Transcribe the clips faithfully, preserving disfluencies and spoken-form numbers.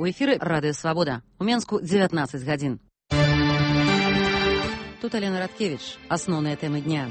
У эфіры Радыё Свабода. У Менску дзевятнаццаць гадзін. Тут Алена Радкевич. Асноўныя тэмы дня.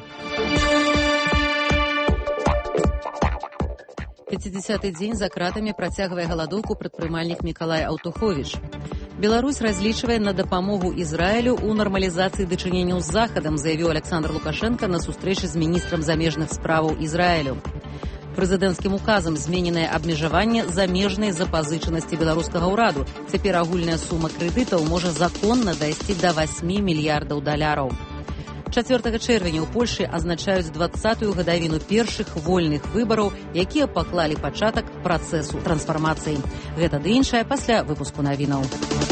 пяцідзясяты дзень за кратамі працягвае галадоўку прадпрымальнік Мікалай Аўтуховіч. Беларусь разлічвае на дапамогу Ізраілю ў нармалізацыі дачыненняў з Захадам, заявіў Александр Лукашенко на сустрэчы з міністрам замежных справаў Ізраілю. Прэзідэнцкім указам змененае абмежаванне замежнай запазычанасці беларускага ўраду. Цяпер агульная сума крэдытаў можа законна дайсці да васьмі мільярдаў даляраў. чацвёртага чэрвеня ў Польшы адзначаюць дваццатую гадавіну першых вольных выбараў, якія паклалі пачатак працэсу трансфармацыі. Гэта ды іншае пасля выпуску навінаў.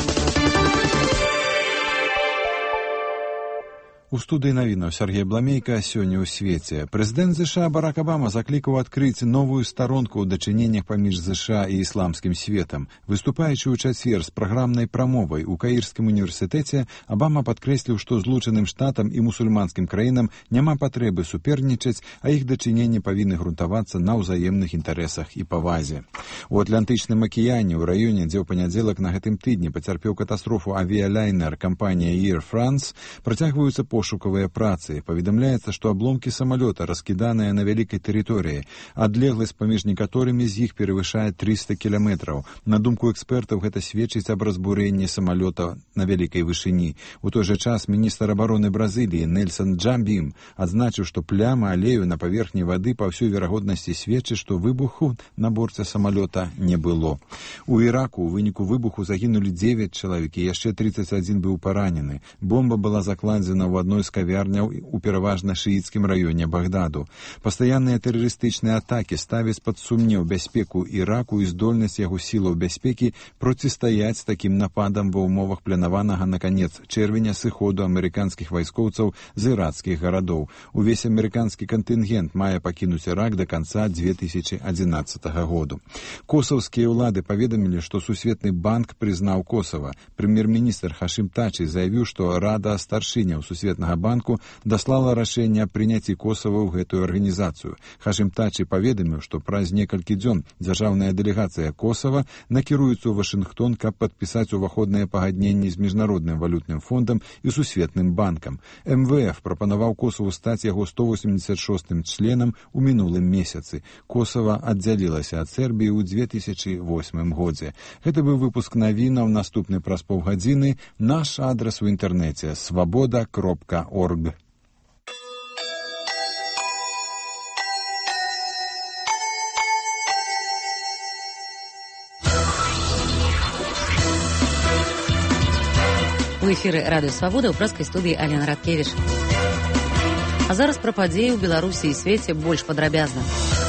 У студыі навінаў Сергей Бламейка. Сёння ў свеце. Прэзідэнт ЗША Барак Абама заклікаў адкрыць новую старонку ў дачыненнях паміж ЗША і ісламскім светам. Выступаючы ў чацвер з праграмнай прамовай у Каірскім універсітэце, Абама падкрэсліў, што злучаным штатам і мусульманскім краінам няма патрэбы супернічаць, а іх дачыненні павінны грунтавацца на ўзаемных інтарэсах і павазе. У Атлантычным акіяне ў раёне, дзе ў панядзелак на гэтым тыдні пацярпеў катастрофу авіялайнер кампанія Air France, працягваюцца пошукавыя працы. Паведамляецца, што абломкі самалёта раскіданыя на вялікай тэрыторыі. Адлегласць паміж некаторымі з іх перавышае трыста кіламетраў. На думку экспертаў, гэта сведчыць аб разбурэнні самалёта на вялікай вышыні. У той жа час міністр абароны Бразыліі Нельсон Джамбім адзначыў, што пляма алею на паверхні вады па ўсёй верагоднасці сведчыць, што выбуху на борце самалёта не было. У Іраку ў выніку выбуху загінулі дзевяць чалавек, і яшчэ трыццаць адзін быў паранены. Бомба была закладзена ў адной з кавярняў у пераважна шыіцкім раёне Багдаду. Пастаянныя тэрарыстычныя атакі ставяць пад сумнеў бяспеку Іраку і здольнасць яго сілаў бяспекі процістаяць такім нападам ва ўмовах планаванага на канец чэрвеня сыходу амерыканскіх вайскоўцаў з ірацкіх гарадоў. Увесь амерыканскі кантынгент мае пакінуць Ірак да канца дзве тысячы адзінаццатага году. Косаўскія ўлады паведамілі, што Сусветны банк прызнаў Косава. Прэм'ер-міністр Хашым Тачы заявіў, што Рада старшыняў Сусветнага банку даслала рашэнне аб прыняцці Косава ў гэтую арганізацыю. Хашым Тачы паведаміў, што праз некалькі дзён дзяржаўная дэлегацыя Косава накіруецца ў Вашынгтон, каб падпісаць уваходныя пагадненні з міжнародным валютным фондам і Сусветным банкам. эм вэ эф прапанаваў Косаву стаць яго сто восемьдесят шостым членам у мінулым месяцы. Косава аддзялілася ад Сербіі ў дзве тысячы восьмым годзе. Гэта быў выпуск навінаў, наступны праз паўгадзіны. Наш адрас у інтэрнэце свабода кропка орг. У эфіры Радыё Свабода ў праскай студыі Алена Радкевич. А зараз пра падзеі ў Беларусі і свеце больш падрабязна.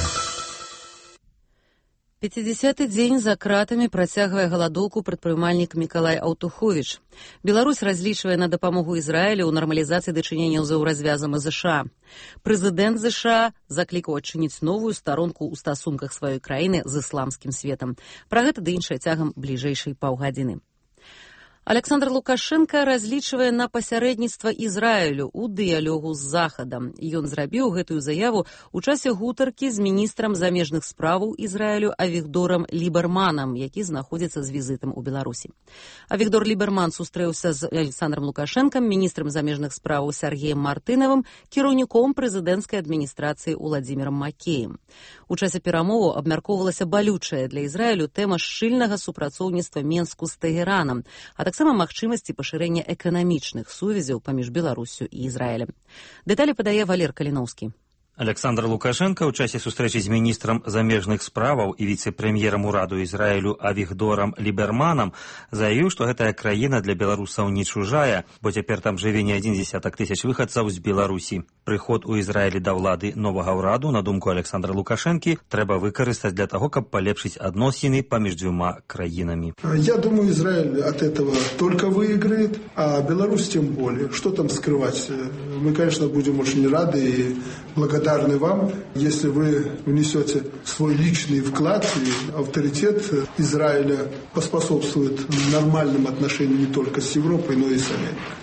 пяцідзясяты дзень за кратамі працягвае галадоўку прадпрымальнік Мікалай Аўтуховіч. Беларусь разлічвае на дапамогу Ізраілю ў нармалізацыі дачыненняў з развязам ЗША. Прэзідэнт ЗША заклікаў адчыніць новую старонку ў стасунках сваёй краіны з ісламскім светам. Пра гэта ды іншае цягам бліжэйшай паўгадзіны. Александр Лукашенко разлічвае на пасярэдніцтва Ізраілю ў дыялогу з Захадам. Ён зрабіў гэтую заяву ў часе гутаркі з міністрам замежных справаў Ізраілю Авігдорам Ліберманам, які знаходзіцца з візітам у Беларусі. Авігдор Ліберман сустрэўся з Александром Лукашенкам, міністрам замежных справаў Сергеем Мартынавым, кіраўніком прэзідэнцкай адміністрацыі Уладзімірам Макеем. У часе перамоваў абмяркоўвалася балючая для Ізраілю тэма шчыльнага супрацоўніцтва Менску з Тэгеранам, а таксама магчымасці пашырэння эканамічных сувязяў паміж Беларуссю і Ізраілем. Дэталі падае Валер Каліноўскі. Александр Лукашенко ў часе сустрэчы з міністрам замежных справаў і віцэ-прэм'ерам ураду Ізраілю Авігдорам Ліберманам заявіў, што гэтая краіна для беларусаў не чужая, бо цяпер там жыве не адзін дзесятак тысяч выхадцаў з Беларусі. Прыход у Ізраілі да ўлады новага ўраду, на думку Александра Лукашэнкі, трэба выкарыстаць для таго, каб палепшыць адносіны паміж дзвюма краінамі. Я думаю, Израиль от этого только выиграет, а Беларусь тем более. Что там скрывать? Мы, конечно, будем очень рады и благодарны вам, если вы внесете свой личный вклад, и авторитет Израиля поспособствует нормальным отношениям не только с Европой, но и с Америкой.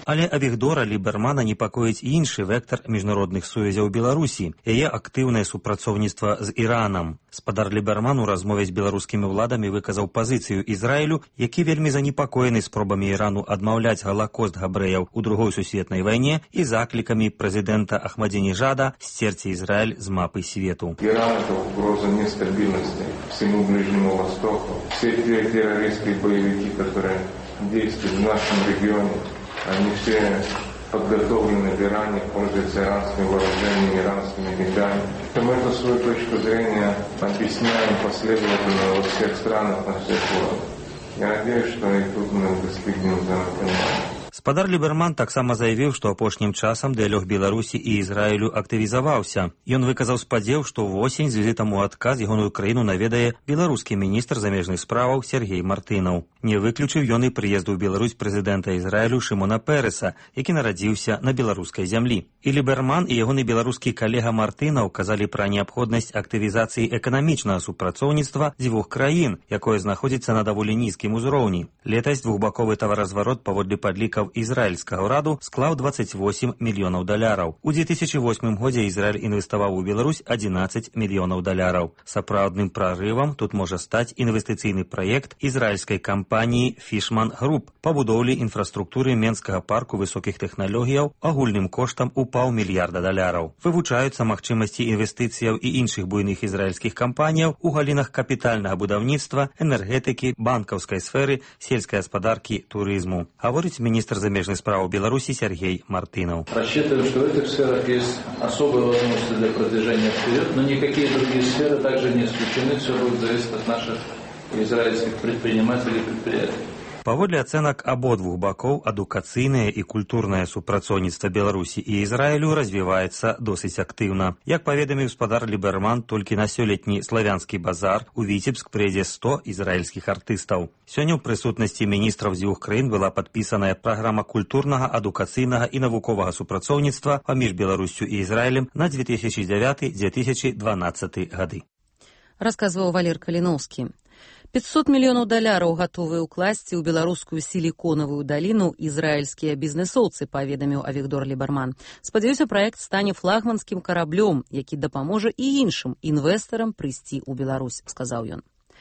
Але Авігдора Лібермана непакоіць іншы вектар міжнародных сувязяў Беларусі, яе актыўнае супрацоўніцтва з Іранам. Спадар Ліберман у размове з беларускімі ўладамі выказаў пазіцыю Ізраілю, які вельмі занепакоены спробамі Ірану адмаўляць галакост габрэяў у другой сусветнай вайне і заклікамі прэзідэнта Ахмадзінежада сцерці Израиль с мапы свету. Иран – это угроза нестабильности всему Ближнему Востоку. Все те террористские боевики, которые действуют в нашем регионе, они все подготовлены в Иране, пользуются иранскими вооружениями, иранскими деньгами. Мы эту свою точку зрения объясняем последовательно во всех странах, на всех уровнях. Я надеюсь, что и тут мы достигнем взаимопонимания. Спадар Ліберман таксама заявіў, што апошнім часам дыялог Беларусі і Ізраілю актывізаваўся. Ён выказаў спадзеў, што восень з візітам у адказ ягоную краіну наведае беларускі міністр замежных справаў Сергей Мартынаў. Не выключыў ён і прыезду ў Беларусь прэзідэнта Ізраілю Шымона Пэрэса, які нарадзіўся на беларускай зямлі. І Ліберман і ягоны беларускі калега Мартынаў казалі пра неабходнасць актывізацыі эканамічнага супрацоўніцтва дзвюх краін, якое знаходзіцца на даволі нізкім узроўні. Летась двухбаковы таваразварот паводле падлікаў ізраільскага ўраду склаў дваццаць восем мільёнаў даляраў. У две тысячи восьмым годзе Ізраіль інвеставаў у Беларусь адзінаццаць мільёнаў даляраў. Сапраўдным прарывам тут можа стаць інвестыцыйны праект ізраільскай кампаніі Fishman Group па будоўлі інфраструктуры Менскага парку высокіх тэхналогіяў агульным коштам у паўмільярда даляраў. Вывучаюцца магчымасці інвестыцыяў і іншых буйных ізраільскіх кампаніяў у галінах капітальнага будаўніцтва, энергетыкі, банкаўскай сферы, сельскай гаспадаркі, турызму. Гаворыць міністр замежных справ Беларуси Сергей Мартынов. Рассчитываю, что в этих сферах есть особые возможности для продвижения вперед, но никакие другие сферы также не исключены, все будет зависеть от наших израильских предпринимателей и предприятий. Паводле ацэнак абодвух бакоў, адукацыйнае і культурнае супрацоўніцтва Беларусі і Ізраілю развіваецца досыць актыўна. Як паведаміў спадар Ліберман, толькі на сёлетні славянскі базар у Віцебск прыйдзе сто ізраільскіх артыстаў. Сёння ў прысутнасці міністраў дзвюх краін была падпісаная праграма культурнага, адукацыйнага і навуковага супрацоўніцтва паміж Беларуссю і Ізраілем на две тысячи девятый - две тысячи дванадцатый гады. Расказваў Валер Каліноўскі. пятьсот мільёнаў даляраў гатовыя ўкласці ў беларускую сіліконавую даліну ізраільскія бізнэсоўцы, паведаміў Авігдор Ліберман. Спадзяюся, праект стане флагманскім караблём, які дапаможа і іншым інвестарам прыйсці ў Беларусь, сказаў ён.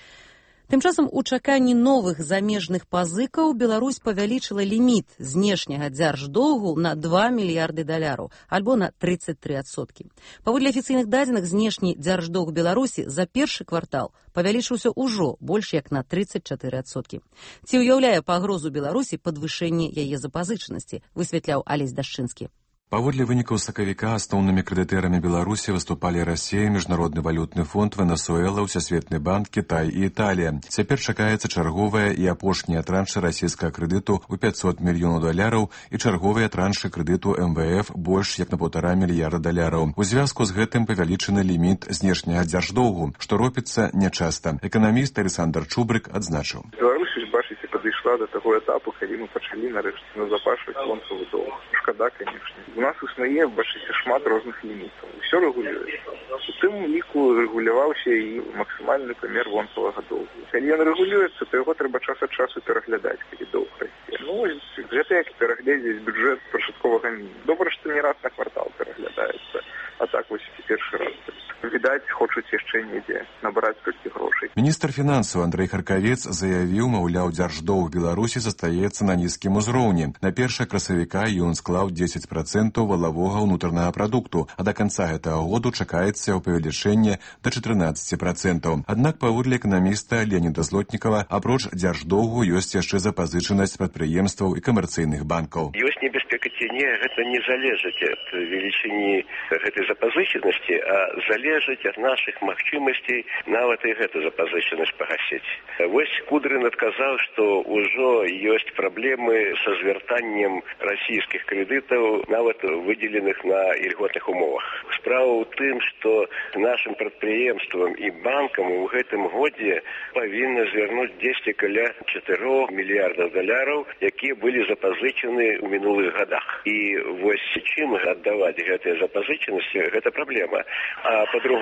Тым часам у чаканні новых замежных пазыкаў Беларусь павялічыла ліміт знешняга дзярждоўгу на два мільярды даляраў, альбо на тридцать три адсоткі. Паводле афіцыйных дадзеных, знешні дзярждоўг Беларусі за першы квартал павялічыўся ўжо больш як на тридцать четыре адсоткі. Ці ўяўляе пагрозу Беларусі падвышэнне яе запазычанасці, высвятляў Алесь Дашчынскі. Паводле вынікаў сакавіка асноўнымі крэдытэрамі Беларусі выступалі Расія, Міжнародны валютны фонд, Венесуэла, Усесветны банк, Кітай і Італія. Цяпер чакаецца чарговая і апошнія траншы расійскага крэдыту ў пятьсот мільёнаў даляраў і чарговыя траншы крэдыту эм вэ эф больш як на паўтара мільярда даляраў. У звязку з гэтым павялічаны ліміт знешняга дзярждоўгу, што робіцца нячаста. Эканаміст Александр Чубрык адзначыў. Беларусь, бачыце, падышла да таго этапу, калі мы пачалі нарэшце назапашваць фонсавы доўг. Шкада, канешне. У нас існуе, бачыце, шмат розных лімітаў. Усё рэгулюецца. У тым ліку рэгуляваўся і максімальны памер вонсавага доўгу. Калі ён рэгулюецца, то яго трэба час ад часу пераглядаць, калі доўг расце. Ну, гэта як пераглядзець бюджэт пачатковага мінімуму. Добра, што не раз на квартал пераглядаецца. А так вось і першы раз. Відаць, хочуць яшчэ недзе набраць толькі грошай. Міністр фінансаў Андрэй Харкавец заявіў, маўляў, дзярждоўг Беларусі застаецца на нізкім узроўні. На першае красавіка ён склаў дзесяць працэнтаў валавога ўнутранага прадукту, а да канца гэтага году чакаецца яго павелічэнне да чатырнаццаці працэнтаў. Аднак, паводле эканаміста Леаніда Злотнікава, апроч дзярждоўгу ёсць яшчэ запазычанасць прадпрыемстваў і камерцыйных банкаў. Ёсць небяспека ці не, гэта не залежыць ад велічыні гэтай запазычанасці, а залежыць ад нашых магчымасцей нават і гэту запазычанасць пагасіць. Вось Кудрын адказаў, што ўжо ёсць праблемы са звяртаннем расійскіх крэдытаў, нават выдзеленых на ільготных умовах. Справа ў тым, што нашым прадпрыемствам і банкам у гэтым годзе павінны звярнуць дзесьці каля чатырох мільярдаў даляраў, якія былі запазычаны ў мінулых гадах. І вось чым аддаваць гэтыя запазычанасці, гэта праблема. А па-другому,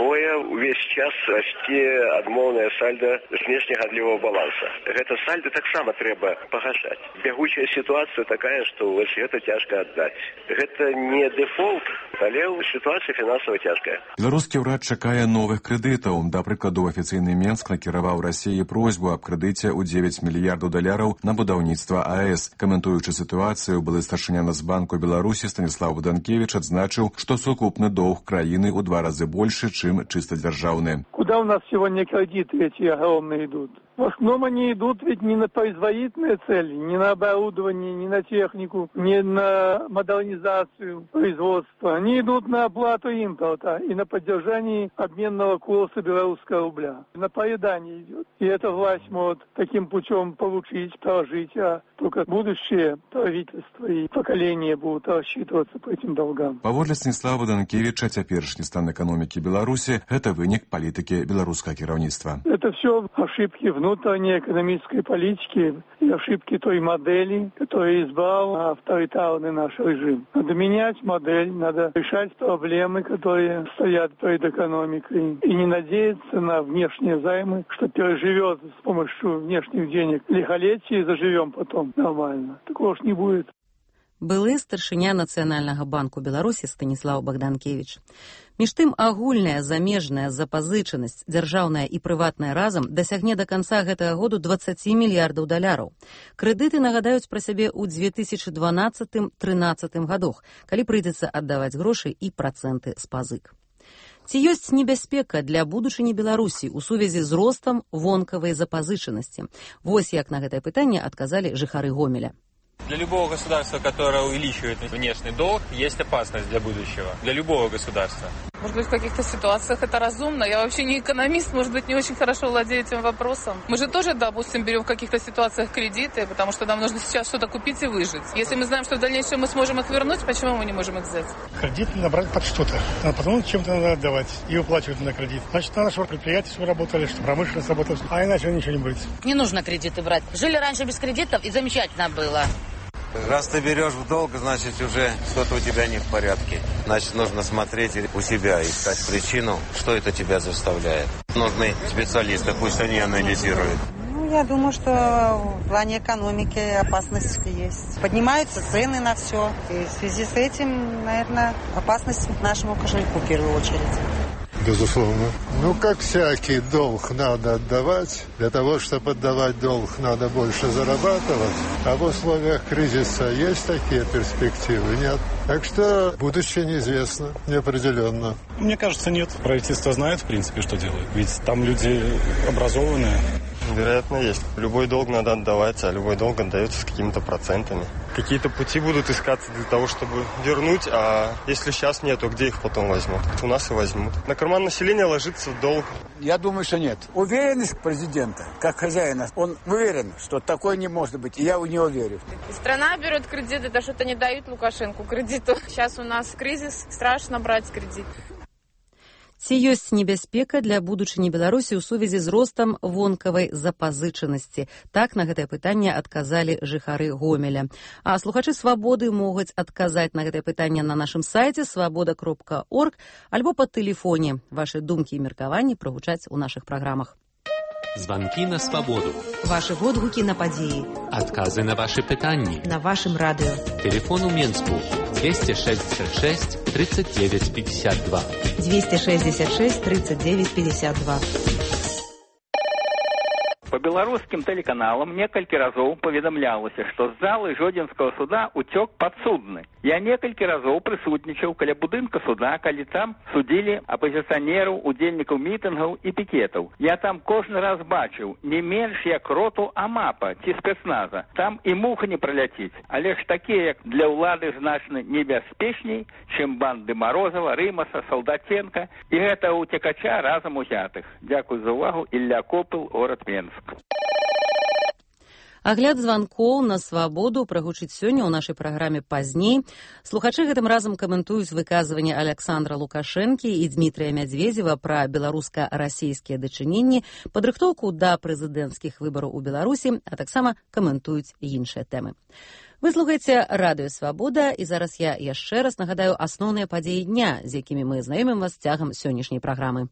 Па-другое, увесь час расце адмоўнае сальда знешнегандлёвага баланса. Гэта сальда таксама трэба пагашаць. Бягучая сітуацыя такая, што вось гэта цяжка аддаць. Гэта не дэфолт, але сітуацыя фінансава цяжкая. Беларускі ўрад чакае новых крэдытаў. Да прыкладу, афіцыйны Менск накіраваў Расіі просьбу аб крэдыце ў дзевяць мільярдаў даляраў на будаўніцтва АЭС. Каментуючы сітуацыю, былы старшыня Нацбанку Беларусі Станіслав Богданкевич адзначыў, што сукупны доўг краіны ў два разы больше, чым чисто державные. Куда у нас сегодня кредиты эти огромные идут? В основном они идут ведь не на производительные цели, не на оборудование, не на технику, не на модернизацию производства. Они идут на оплату импорта и на поддержание обменного курса белорусского рубля. На поедание идет. И эта власть может таким путем получить, прожить, а только будущее правительство и поколение будут рассчитываться по этим долгам. Паводле Станіслава Данкевича, цяперашні стан экономики Беларуси – это вынік политики белорусского кіраўніцтва. Это все ошибки внутренней экономической политики и ошибки той модели, которую избрал авторитарный наш режим. Надо менять модель, надо решать проблемы, которые стоят перед экономикой, и не надеяться на внешние займы, что переживет с помощью внешних денег лихолетие и заживем потом нормально. Такого ж не будет. Былы старшыня Нацыянальнага банку Беларусі Станіслав Богданкевич. Між тым, агульная замежная запазычанасць, дзяржаўная і прыватная разам, дасягне да канца гэтага году дваццаць мільярдаў даляраў. Крэдыты нагадаюць пра сябе ў две тысячы дванаццатым — трынаццатым гадах, калі прыйдзецца аддаваць грошы і працэнты з пазык. Ці ёсць небяспека для будучыні Беларусі ў сувязі з ростам вонкавай запазычанасці? Вось як на гэтае пытанне адказалі жыхары Гомеля. Для любого государства, которое увеличивает внешний долг, есть опасность для будущего. Для любого государства. Может быть, в каких-то ситуациях это разумно. Я вообще не экономист, может быть, не очень хорошо владею этим вопросом. Мы же тоже, допустим, берем в каких-то ситуациях кредиты, потому что нам нужно сейчас что-то купить и выжить. Если мы знаем, что в дальнейшем мы сможем их вернуть, почему мы не можем их взять? Кредит надо брать под что-то. А потом чем-то надо отдавать и выплачивать на кредит. Значит, надо, чтобы предприятия работали, чтобы промышленность работала. А иначе ничего не будет. Не нужно кредиты брать. Жили раньше без кредитов, и замечательно было. Раз ты берешь в долг, значит, уже что-то у тебя не в порядке. Значит, нужно смотреть у себя, искать причину, что это тебя заставляет. Нужны специалисты, пусть они анализируют. Ну, я думаю, что в плане экономики опасность есть. Поднимаются цены на все. И в связи с этим, наверное, опасность нашему кошельку в первую очередь. Безусловно. Ну, как всякий долг надо отдавать. Для того, чтобы отдавать долг, надо больше зарабатывать. А в условиях кризиса есть такие перспективы? Нет. Так что будущее неизвестно, неопределенно. Мне кажется, нет. Правительство знает, в принципе, что делает. Ведь там люди образованные. Вероятно, есть. Любой долг надо отдавать, а любой долг отдается с какими-то процентами. Какие-то пути будут искаться для того, чтобы вернуть, а если сейчас нет, то где их потом возьмут? У нас и возьмут. На карман населения ложится долг. Я думаю, что нет. Уверенность президента, как хозяина, он уверен, что такое не может быть, и я в него верю. Страна берет кредиты, да что-то не дают Лукашенку кредиту. Сейчас у нас кризис, страшно брать кредит. Ці ёсць небяспека для будучыні Беларусі ў сувязі з ростам вонкавай запазычанасці? Так на гэтае пытанне адказалі жыхары Гомеля. А слухачы Свабоды могуць адказаць на гэтае пытанне на нашым сайце свабода кропка орг альбо па тэлефоне. Вашы думкі і меркаванні прагучаць у нашых праграмах. Звонки на свободу. Ваши водгуки на подеи. Отказы на ваши пытанни. На вашем радио. Телефон у Менску двести шестьдесят шесть тридцать девять пятьдесят два. двести шестьдесят шесть тридцать девять пятьдесят два. По беларускім тэлеканалам некалькі разоў паведамлялася, што з залы Жодзінскага суда уцёк падсудны. Я некалькі разоў прысутнічаў каля будынка суда, калі там судзілі апазіцыянераў, удзельнікаў мітынгаў і пікетаў. Я там кожны раз бачыў не менш як роту АМАПа ці спецназа. Там і муха не праляціць. Але ж такія, як для ўлады значна небяспечней, чым банды Марозава, Рымаса, Салдатенка і гэта ўцекача разам узятых. Дзякуй за ўвагу. Ілля Копыл, горад Менск. Агляд званкоў на свабоду прагучыць сёння ў нашай праграме пазней. Слухачы гэтым разам каментуюць выказванне Александра Лукашэнкі і Дмітрыя Мядзведзева пра беларуска-расійскія дачыненні, падрыхтоўку да прэзідэнцкіх выбараў у Беларусі, а таксама каментуюць іншыя тэмы. Вы слухаеце радыё Свабода, і зараз я яшчэ раз нагадаю асноўныя падзеі дня, з якімі мы знаёмім вас цягам сённяшняй праграмы.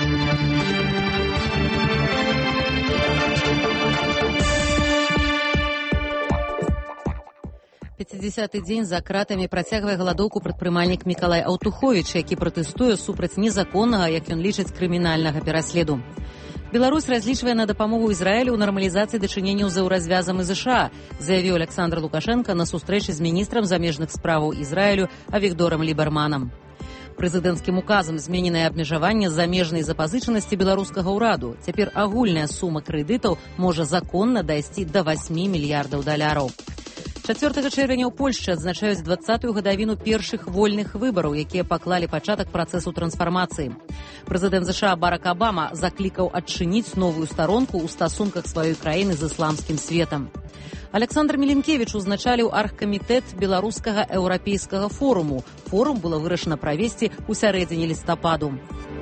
пяцідзясяты дзень за кратамі працягвае галадоўку прадпрымальнік Мікалай Аўтуховіч, які пратэстуе супраць незаконнага, як ён лічыць, крымінальнага пераследу. Беларусь разлічвае на дапамогу Ізраілю ў нармалізацыі дачыненняў з еўразвязам і ЗША, заявіў Александр Лукашенко на сустрэчы з міністрам замежных справаў Ізраілю Авігдорам Ліберманам. Прэзідэнцкім указам змененае абмежаванне замежнай запазычанасці беларускага ўраду. Цяпер агульная сума крэдытаў можа законна дайсці да васьмі мільярдаў даляраў. чацвёртага чэрвеня ў Польшчы адзначаюць дваццатую гадавіну першых вольных выбараў, якія паклалі пачатак працэсу трансфармацыі. Прэзідэнт ЗША Барак Абама заклікаў адчыніць новую старонку ў стасунках сваёй краіны з ісламскім светам. Александр Міленкевіч узначаліў аргкамітэт беларускага еўрапейскага форуму. Форум было вырашана правесці ў сярэдзіне лістападу.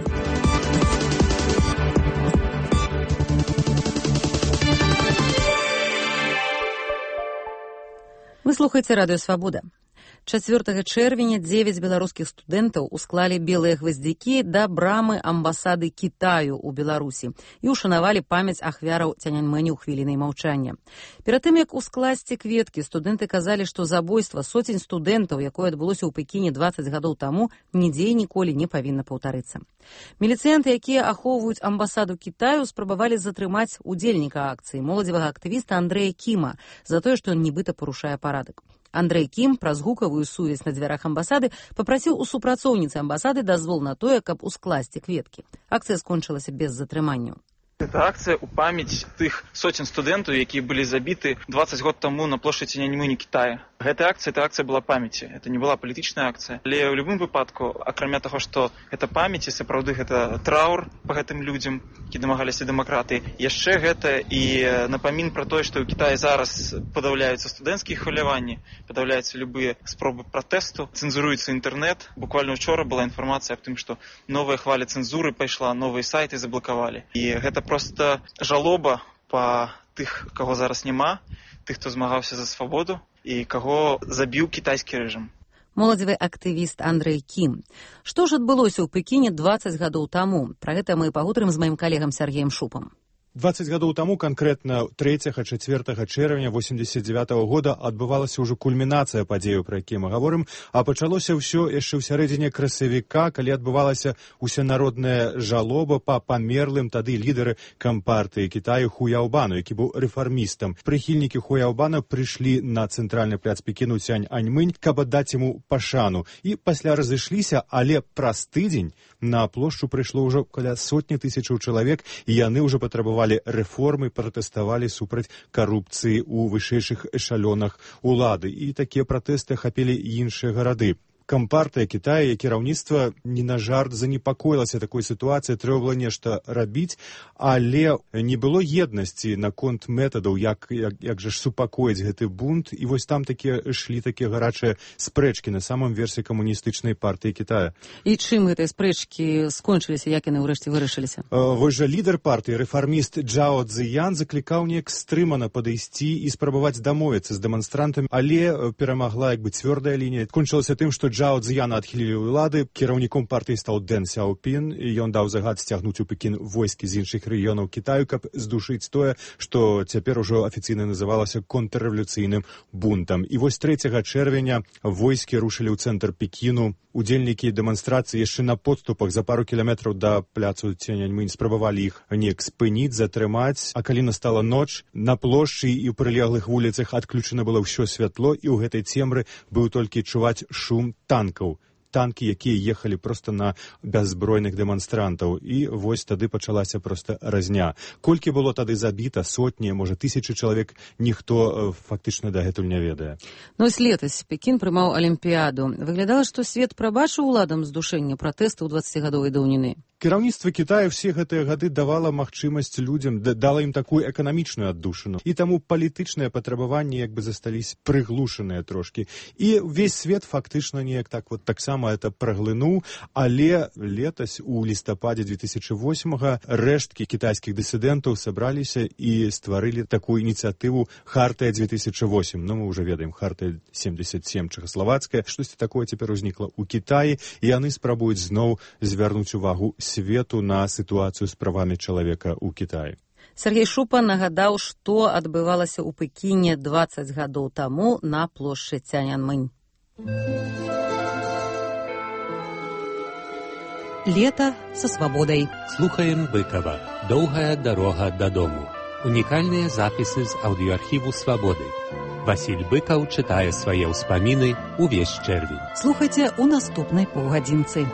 Вы слухаеце радыё Свабода. чацвёртага чэрвеня дзевяць беларускіх студэнтаў усклалі белыя гваздзякі да брамы амбасады Кітаю ў Беларусі і ушанавалі памяць ахвяраў Цяньаньмэню ў хвілінай маўчання. Перад тым, як ускласці кветкі, студэнты казалі, што забойства сотень студэнтаў, якое адбылося ў Пекіне дваццаць гадоў таму, нідзе і ніколі не павінна паўтарыцца. Міліцыянты, якія ахоўваюць амбасаду Кітаю, спрабавалі затрымаць удзельніка акцыі, моладзевага актывіста Андрэя Кіма, за тое, што ён нібыта парушае парадак. Андрэй Кім праз гукавую сувязь на дзвярах амбасады папрасіў у супрацоўніцы амбасады дазвол на тое, каб ускласці кветкі. Акцыя скончылася без затрыманняў. Это акция у памяць тых сотен студэнтаў, якія былі забіты дваццаць год таму на плошчадзі Цяньаньмэнь Кітая. Гэта акция, это акция была памяці. Это не была палітычная акция. Але ў любым выпадку, акрамя таго, што это памяць і сапраўды гэта траур па гэтым людзям, які дамагаліся дэмакратыі, яшчэ гэта і напамін пра тое, што ў Кітаі зараз падаўляюцца студэнцкія хваляванні, падаўляюцца любыя спробы пратэсту, цэнзуруецца інтэрнэт. Буквально учора была інфармацыя аб тым, што новая хваля цэнзуры пайшла, новыя сайты заблакавалі. І гэта просто жалоба па тых, каго зараз няма, тых, хто змагаўся за свабоду і каго забіў кітайскі рэжым. Моладзевы актывіст Андрэй Кім. Што ж адбылося ў Пекіне дваццаць гадоў таму? Пра гэта мы пагутарым з маім калегам Сергеем Шупам. дваццаць гадоў таму, канкрэтна трэцяга-чацвёртага чэрвеня восемьдесят девятого года адбывалася ўжо кульмінацыя падзеяў, пра якія мы гаворым, а пачалося ўсё яшчэ ў сярэдзіне красавіка, калі адбывалася усенародная жалоба па памерлым тады лідары кампартыі Кітаю Хуяўбану, які быў рэфармістам. Прыхільнікі Хуяўбана прыйшлі на цэнтральны пляц Пекіну Цяньаньмэнь, каб аддаць яму пашану. І пасля разышліся, але праз тыдзень на плошчу прыйшло ўжо каля сотні тысячаў чалавек, і яны ўжо патрабавалі рэформы, пратэставалі супраць карупцыі ў вышэйшых эшалёнах улады. І такія пратэсты ахапілі іншыя гарады. Кампартыя Кітая, кіраўніцтва не на жарт занепакоілася такой сітуацыі, трэба было нешта рабіць, але не было еднасці наконт метадаў, як, як, як жа ж супакоіць гэты бунт, і вось там такія ішлі такія гарачыя спрэчкі на самым версе камуністычнай партыі Кітая. І чым гэтыя спрэчкі скончыліся, як яны ўрэшце вырашыліся? Вось жа лідар партыі, рэфарміст Джао Цзіян, заклікаў неяк стрымана падысці і спрабаваць дамовіцца з дэманстрантамі, але перамагла як бы цвёрдая лінія. Кончылася тым, што Джао Цзіяна адхілілі ўлады, кіраўніком партыі стаў Дэн Сяопін, і ён даў загад сцягнуць у Пекін войскі з іншых рэгіёнаў Кітаю, каб здушыць тое, што цяпер ужо афіцыйна называлася контррэвалюцыйным бунтам. І вось трэцяга чэрвеня войскі рушылі ў цэнтр Пекіну. Удзельнікі дэманстрацыі яшчэ на подступах за пару кіламетраў да пляцу Цяньаньмэнь спрабавалі іх неяк спыніць, затрымаць, а калі настала ноч, на плошчы і ў прылеглых вуліцах адключана было ўсё святло, і ў гэтай цемры быў толькі чуваць шум танкаў. Танкі, якія ехалі проста на бяззбройных дэманстрантаў. І вось тады пачалася проста разня. Колькі было тады забіта, сотні, можа, тысячы чалавек, ніхто фактычна дагэтуль не ведае. Ну, ось летась Пекін прымаў Алімпіяду. Выглядала, што свет прабачыў уладам здушэнне пратэсту ў дваццацігадовай даўніны. Кіраўніцтва Кітая ўсе гэтыя гады давала магчымасць людзям, дала ім такую эканамічную аддушыну. І таму палітычныя патрабаванні як бы застались прыглушаныя трошкі. І ўвесь свет фактычна неяк так вот таксама это праглынуў, але летась у лістападзе две тысячи восьмага рэшткі кітайскіх дысідэнтаў сабраліся і стварылі такую ініцыятыву Хартыя две тысячи восемь. Ну, мы уже ведаем, Хартыя семьдесят семь чэхаславацкая. Штосьці такое цяпер узнікла ў Кітаі, і яны спрабуюць зноў звярнуць увагу свету на сітуацыю з правамі чалавека ў Кітаі. Сергей Шупа нагадаў, што адбывалася ў Пекіне дваццаць гадоў таму на плошчы Цяньаньмэнь. Лето со свободой. Слухаем Быкова. Доўгая дарога дадому. Унікальныя запісы з аўдыоархіву «Свабоды». Васіль Быкаў чытае свае ўспаміны ўвесь чэрвень. Слухайце ў наступнай паўгадзінцы.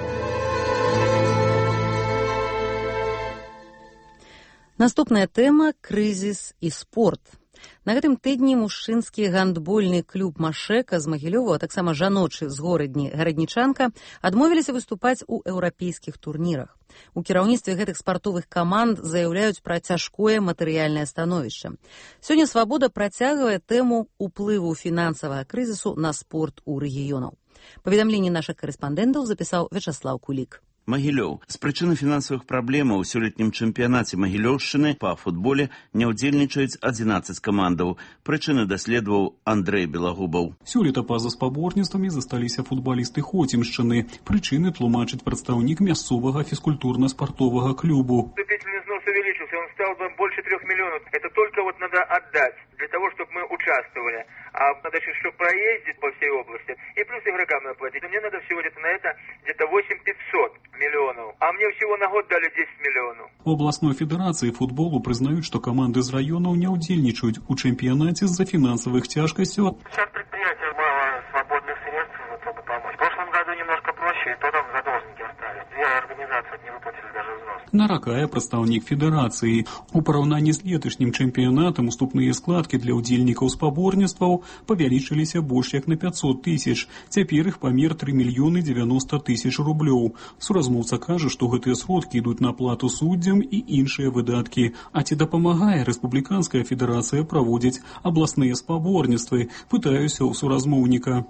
Наступная тэма – крызіс і спорт. На гэтым тыдні мужчынскі гандбольны клуб «Машэка» з Магілёва, а таксама жаночы з горадні «Гараднічанка» адмовіліся выступаць у еўрапейскіх турнірах. У кіраўніцтве гэтых спартовых каманд заяўляюць пра цяжкое матэрыяльнае становішча. Сёння «Свабода» працягвае тэму ўплыву фінансавага крызісу на спорт у рэгіёнаў. Паведамленне нашых карэспандэнтаў запісаў Вячаслаў Кулік. Магілёў. З прычыны фінансавых праблемаў у сёлетнім чэмпіянаце Магілёўшчыны па футболе не ўдзельнічаюць адзінаццаць камандаў. Прычыны даследаваў Андрэй Белагубаў. Сёлета па-за спаборніцтвамі засталіся футбалісты Хоцімшчыны. Прычыны тлумачыць прадстаўнік мясцовага фізкультурна-спартовага клубу. Вступительный взнос увеличился, он стал бы больше трех миллионов. Это только вот надо отдать для того, чтобы мы участвовали. А надо еще проездить по всей области. И плюс игрокам надо платить. Мне надо всего где-то на это где-то восемь тысяч пятьсот миллионов. А мне всего на год дали десять миллионов. У областной федерации футболу признают, что команды из районов не удельничают у чемпионате из-за финансовых тяжкостей. Сейчас предприятия мало свободных средств, чтобы помочь. В прошлом году немножко проще, и то там задолженники остались. Две организации не выплатили даже взнос. Наракае прадстаўнік федэрацыі. У параўнанні з леташнім чэмпіянатам уступныя складкі для ўдзельнікаў спаборніцтваў павялічыліся больш як на пятьсот тысяч. Цяпер іх памер три мільёны девяносто тысяч рублёў. Суразмоўца кажа, што гэтыя сродкі ідуць на плату суддзям і іншыя выдаткі. А ці дапамагае рэспубліканская федэрацыя праводзіць абласныя спаборніцтвы? Пытаюся ў суразмоўніка.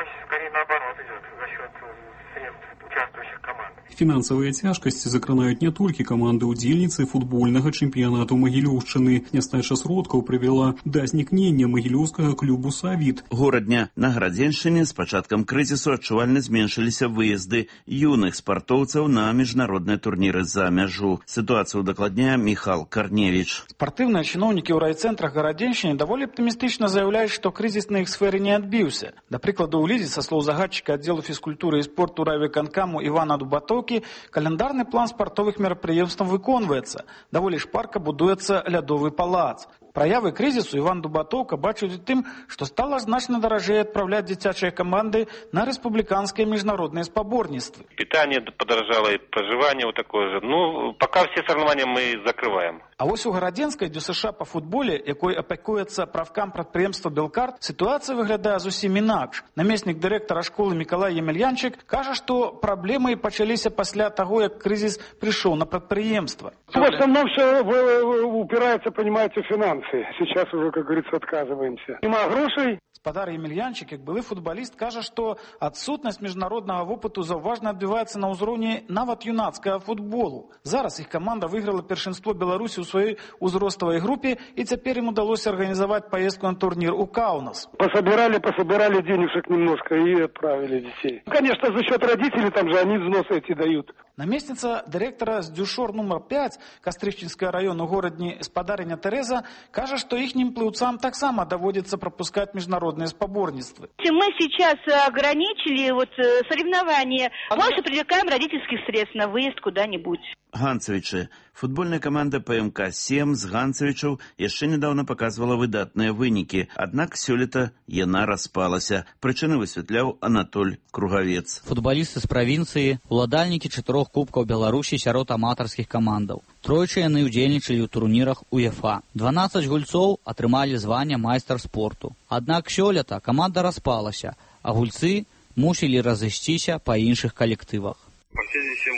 Фінансавыя цяжкасці закранаюць не толькі каманды ўдзельніцы футбольнага чэмпіянату Магілёўшчыны. Нястача сродкаў прывяла да знікнення магілёўскага клубу «Савіт». Горадня на Гарадзеншчыне з пачаткам крызісу адчувальна зменшыліся выезды юных спартоўцаў на міжнародныя турніры за мяжу. Сітуацыю дакладняе Міхал Карневіч. Спартыўныя чыноўнікі ў райцэнтрах Гарадзеншчыны даволі аптымістычна заяўляюць, што крызіс на іх сферы не адбіўся. Да прыкладу, у лідзе, са слоў загадчыка аддзелу фізкультуры і спорту райвыканкаму Івана Дубатоўкі, календарны план спартовых мерапрыемстваў выконваецца. Даволі шпарка будуецца лядовы палац. Праявы крызісу Іван Дубатоўка бачыць у тым, што стала значна даражэй адпраўляць дзіцячыя каманды на рэспубліканскія міжнародныя спаборніцтвы. Питание подорожало, и проживание вот такое же. Ну, пока все соревнования мы закрываем. А вось у гарадзенскай ДЮСШ па футболе, якой апякуецца правкам прадпрыемства «Белкарт», сітуацыя выглядае зусім інакш. Намеснік дырэктара школы Мікалай Емельянчык кажа, што праблемы пачаліся пасля таго, як крызіс прыйшоў на прадпрыемства. В основном все упирается, понимаете, в финансы. Сейчас уже, как говорится, отказываемся. Нема грошей. Спадар Емельянчык, як былы футбаліст, кажа, што адсутнасць міжнароднага вопыту заўважна адбіваецца на ўзроўні нават юнацкага футболу. Зараз іх каманда выйграла першынство Беларусі ў сваёй узроставай групе, і цяпер ім удалося арганізаваць паездку на турнір у Каунас. Пособирали, пособирали денежек немножко и отправили детей. Конечно, за счет родителей, там же они взносы эти дают. Намесніца дырэктара з ДЮШОР нумар пять Кастрыччынскага раёну горадні спадарыня Тэрэза кажа, што іхнім плыўцам таксама даводзіцца прапускаць міжнародныя спаборніцтвы. Мы сейчас ограничили вот соревнования. Больше привлекаем родительских средств на выезд куда-нибудь. Ганцевічы. Футбольная каманда ПМК семь з Ганцевічаў яшчэ недавно показывала выдатныя вынікі, аднак сёлета яна распалася. Прычыны высвятляў Анатоль Кругавец. Футбалісты з правінцыі, уладальнікі чатырох кубкаў Беларусі сярод аматарскіх камандаў. Тройчы яны ўдзельнічалі ў турнірах УЕФА. дванаццаць гульцоў атрымалі званне майстар спорту. Аднак сёлета каманда распалася, а гульцы мусілі разысціся па іншых калектывах. Последние семь год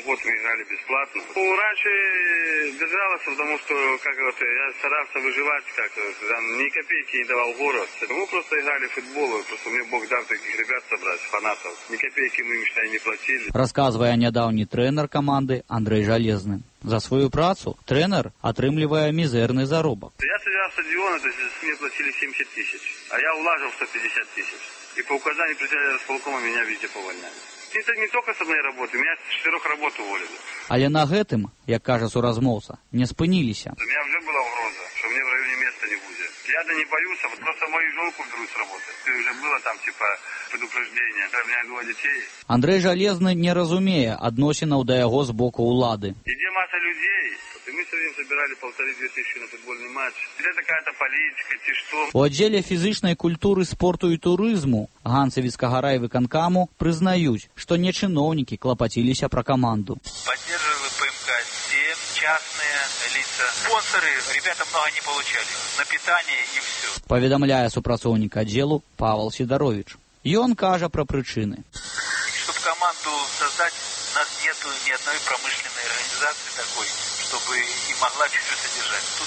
играли бесплатно. Ну, раньше держалось, потому что как вот, я старался выживать как-то, там, ни копейки не давал город. Мы просто играли в футбол, просто мне Бог дал таких ребят собрать, фанатов. Ни копейки мы им, считай, не платили. Расказвае нядаўні трэнер каманды Андрей Жалезны. За свою працу трэнер атрымлівае мізэрны заробак. Я сыграл стадион, то есть мне платили семьдесят тысяч, а я вложил сто пятьдесят тысяч. И по указанию председателя располкома меня везде повольняли. Это не только с одной работы, меня с четырех работ уволили. Але на гэтым, як кажа суразмоўца, не спыніліся. У меня уже была угроза, что мне в районе места не будет. Я-то не боюсь, а просто мою женку берут с работы. Уже было там типа предупреждение, у меня двое детей. Андрей Жалезны не разумее адносінаў да яго з боку ўлады. Где масса людей, и мы все время собирали полторы-две тысячи на футбольный матч. Где какая-то политика, ти что. У аддзеле фізычнай культуры, спорту і турызму Ганцевіцкага райвыканкаму прызнаюць, што не чыноўнікі клапаціліся пра каманду. Поддерживали ПМК семь, частные лица. Спонсоры, ребята много не получали. На питание и все. Паведамляе супрацоўнік аддзелу Павел Сидорович. Ён кажа пра прычыны. Чтобы команду создать, у нас нету ни одной промышленной организации такой, чтобы и могла чуть-чуть содержать. Тут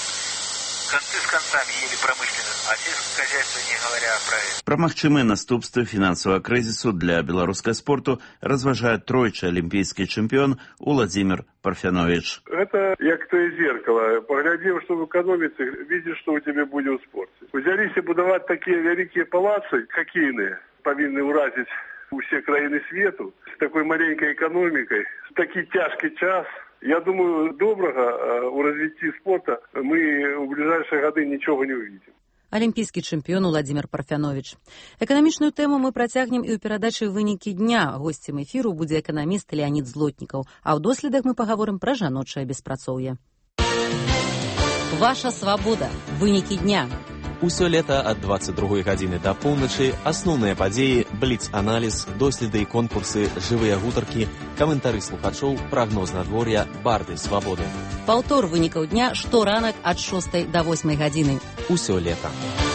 концы с концами ели промышленность, а сельское хозяйство не говоря про это. Пра магчымыя наступствы фінансавага крызісу для беларускага спорту разважае тройчы алімпійскі чэмпіён Владимир Парфянович. Это як то зеркало. Поглядев, что в экономице, видишь, что у тебя будет в спорте. Взялись будовать такие великие палацы, хоккейные, повинны уразить все краины свету, с такой маленькой экономикой, в такой тяжкий час. Я думаю, доброго у развития спорта мы в ближайшие годы ничего не увидим. Алімпійскі чэмпіён Владимир Парфянович. Эканамічную тэму мы працягнем і ў перадачы «Вынікі дня». Госцем эфіру будзе эканаміст Леонид Злотнікаў. А ў доследах мы пагаворым пра жаночае беспрацоўе. Ваша свабода. Вынікі дня. Усё лета ад дваццаць другой гадзіны да поўначы асноўныя падзеі, бліц-аналіз, доследы і конкурсы, жывыя гутаркі, каментары слухачоў, прагноз надвор'я, барды свабоды. Паўтор вынікаў дня шторанак ад шостай да восьмай гадзіны. Усё лета.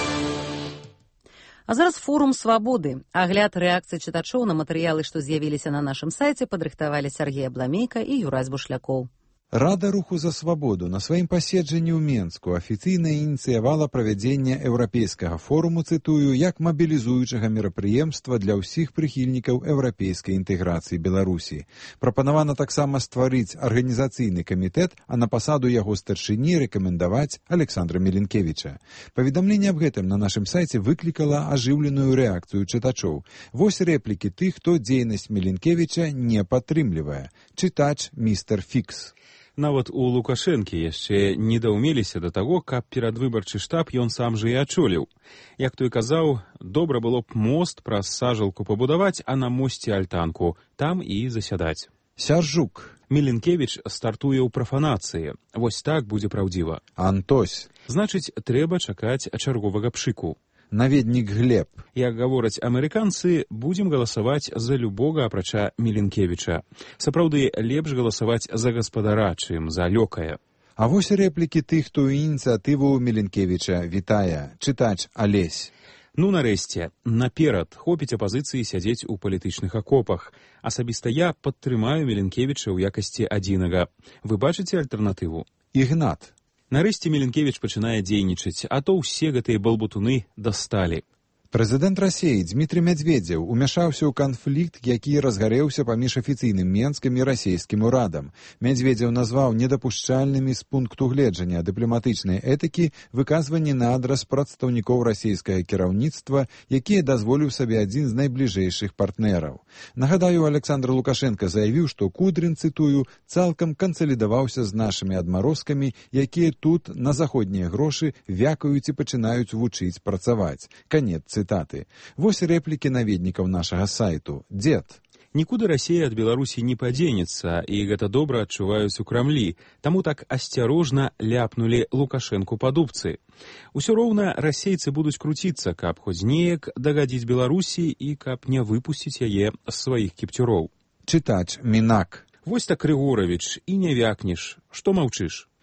А зараз форум свабоды. Агляд рэакцыі чытачоў на матэрыялы, што з'явіліся на нашым сайце, падрыхтавалі Сергей Абламейка і Юрась Бушлякоў. Рада руху за свабоду на сваім паседжанні ў Менску афіцыйна ініцыявала правядзенне еўрапейскага форуму, цытую, як мабілізуючага мерапрыемства для ўсіх прыхільнікаў еўрапейскай інтэграцыі Беларусі. Прапанавана таксама стварыць арганізацыйны камітэт, а на пасаду яго старшыні рэкамендаваць Александра Меленкевіча. Паведамленне аб гэтым на нашым сайце выклікала ажыўленую рэакцыю чытачоў. Вось рэплікі тых, хто дзейнасць Меленкевіча не падтрымлівае. Чытач містер Фікс. Нават у Лукашэнкі яшчэ не даўмеліся да таго, каб перадвыбарчы штаб ён сам жа і ачоліў. Як той казаў, добра было б мост праз сажалку пабудаваць, а на мосце альтанку, там і засядаць. Сяржук. Меленкевіч стартуе ў прафанацыі. Вось так будзе праўдзіва. Антось. Значыць, трэба чакаць чарговага пшыку. Наведнік Глеб. Як гавораць амерыканцы, будзем галасаваць за любога, апрача Меленкевіча. Сапраўды, лепш галасаваць за гаспадара, чым за лёкая. А вось рэплікі тых, хто ініцыятыву Меленкевіча вітае. Чытач Алесь. Ну, нарэшце, наперад хопіць апазіцыі сядзець у палітычных акопах. Асабіста я падтрымаю Меленкевіча ў якасці адзінага. Вы бачыце альтэрнатыву? Ігнат. Нарэшце Меленкевіч пачынае дзейнічаць, а то ўсе гэтыя балбутуны дасталі. Прэзідэнт Расіі Дмітрый Мядзведзеў умяшаўся ў канфлікт, які разгарэўся паміж афіцыйным Менскам і расійскім урадам. Мядзведзеў назваў недапушчальнымі з пункту гледжання дыпламатычнай этыкі выказванні на адрас прадстаўнікоў расійскага кіраўніцтва, якія дазволіў сабе адзін з найбліжэйшых партнераў. Нагадаю, Александр Лукашенко заявіў, што Кудрин, цытую, цалкам кансалідаваўся з нашымі адмарозкамі, якія тут на заходнія грошы вякаюць і пачынаюць вучыць працаваць. Канец цытаты. Вось рэплікі наведнікаў нашага сайту. Дзед. Нікуды Расія ад Беларусі не падзенецца, і гэта добра адчуваюць у Крамлі, таму так асцярожна ляпнулі Лукашэнку па дубцы. Усё роўна расейцы будуць круціцца, каб хоць неяк дагадзіць Беларусі і каб не выпусціць яе з сваіх кіпцюроў. Чытач Мінак. Вось так, Рыгоравіч, і не вякнеш. Што маўчыш?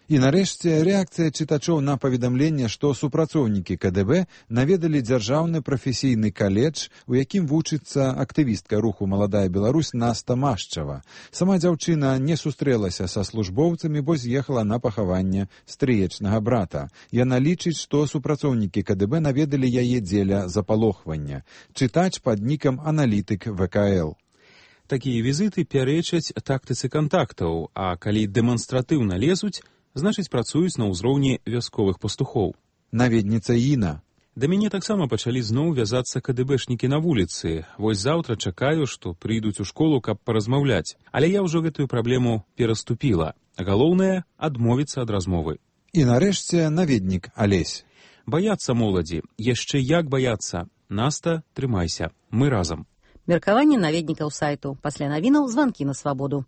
І нарэшце рэакцыя чытачоў на паведамленне, што супрацоўнікі ка дэ бэ наведалі дзяржаўны прафесійны каледж, у якім вучыцца актывістка руху «Маладая Беларусь» Наста Машчава. Сама дзяўчына не сустрэлася са службоўцамі, бо з'ехала на пахаванне стрыечнага брата. Яна лічыць, што супрацоўнікі ка дэ бэ наведалі яе дзеля запалохвання. Чытач пад нікам аналітык вэ ка эл. Такія візіты пярэчаць тактыцы кантактаў, а калі дэманстратыўна лезуць, значыць, працуюць на ўзроўні вясковых пастухоў. Наведніца Іна. Да мяне таксама пачалі зноў вязацца ка дэ бэшнікі на вуліцы. Вось заўтра чакаю, што прыйдуць у школу, каб паразмаўляць. Але я ўжо гэтую праблему пераступіла. Галоўнае — адмовіцца ад размовы. І нарэшце наведнік Алесь. Баяцца моладзі. Яшчэ як баяцца. Наста, трымайся. Мы разам. Меркаванне наведнікаў сайту. Пасля навінаў званкі на свабоду.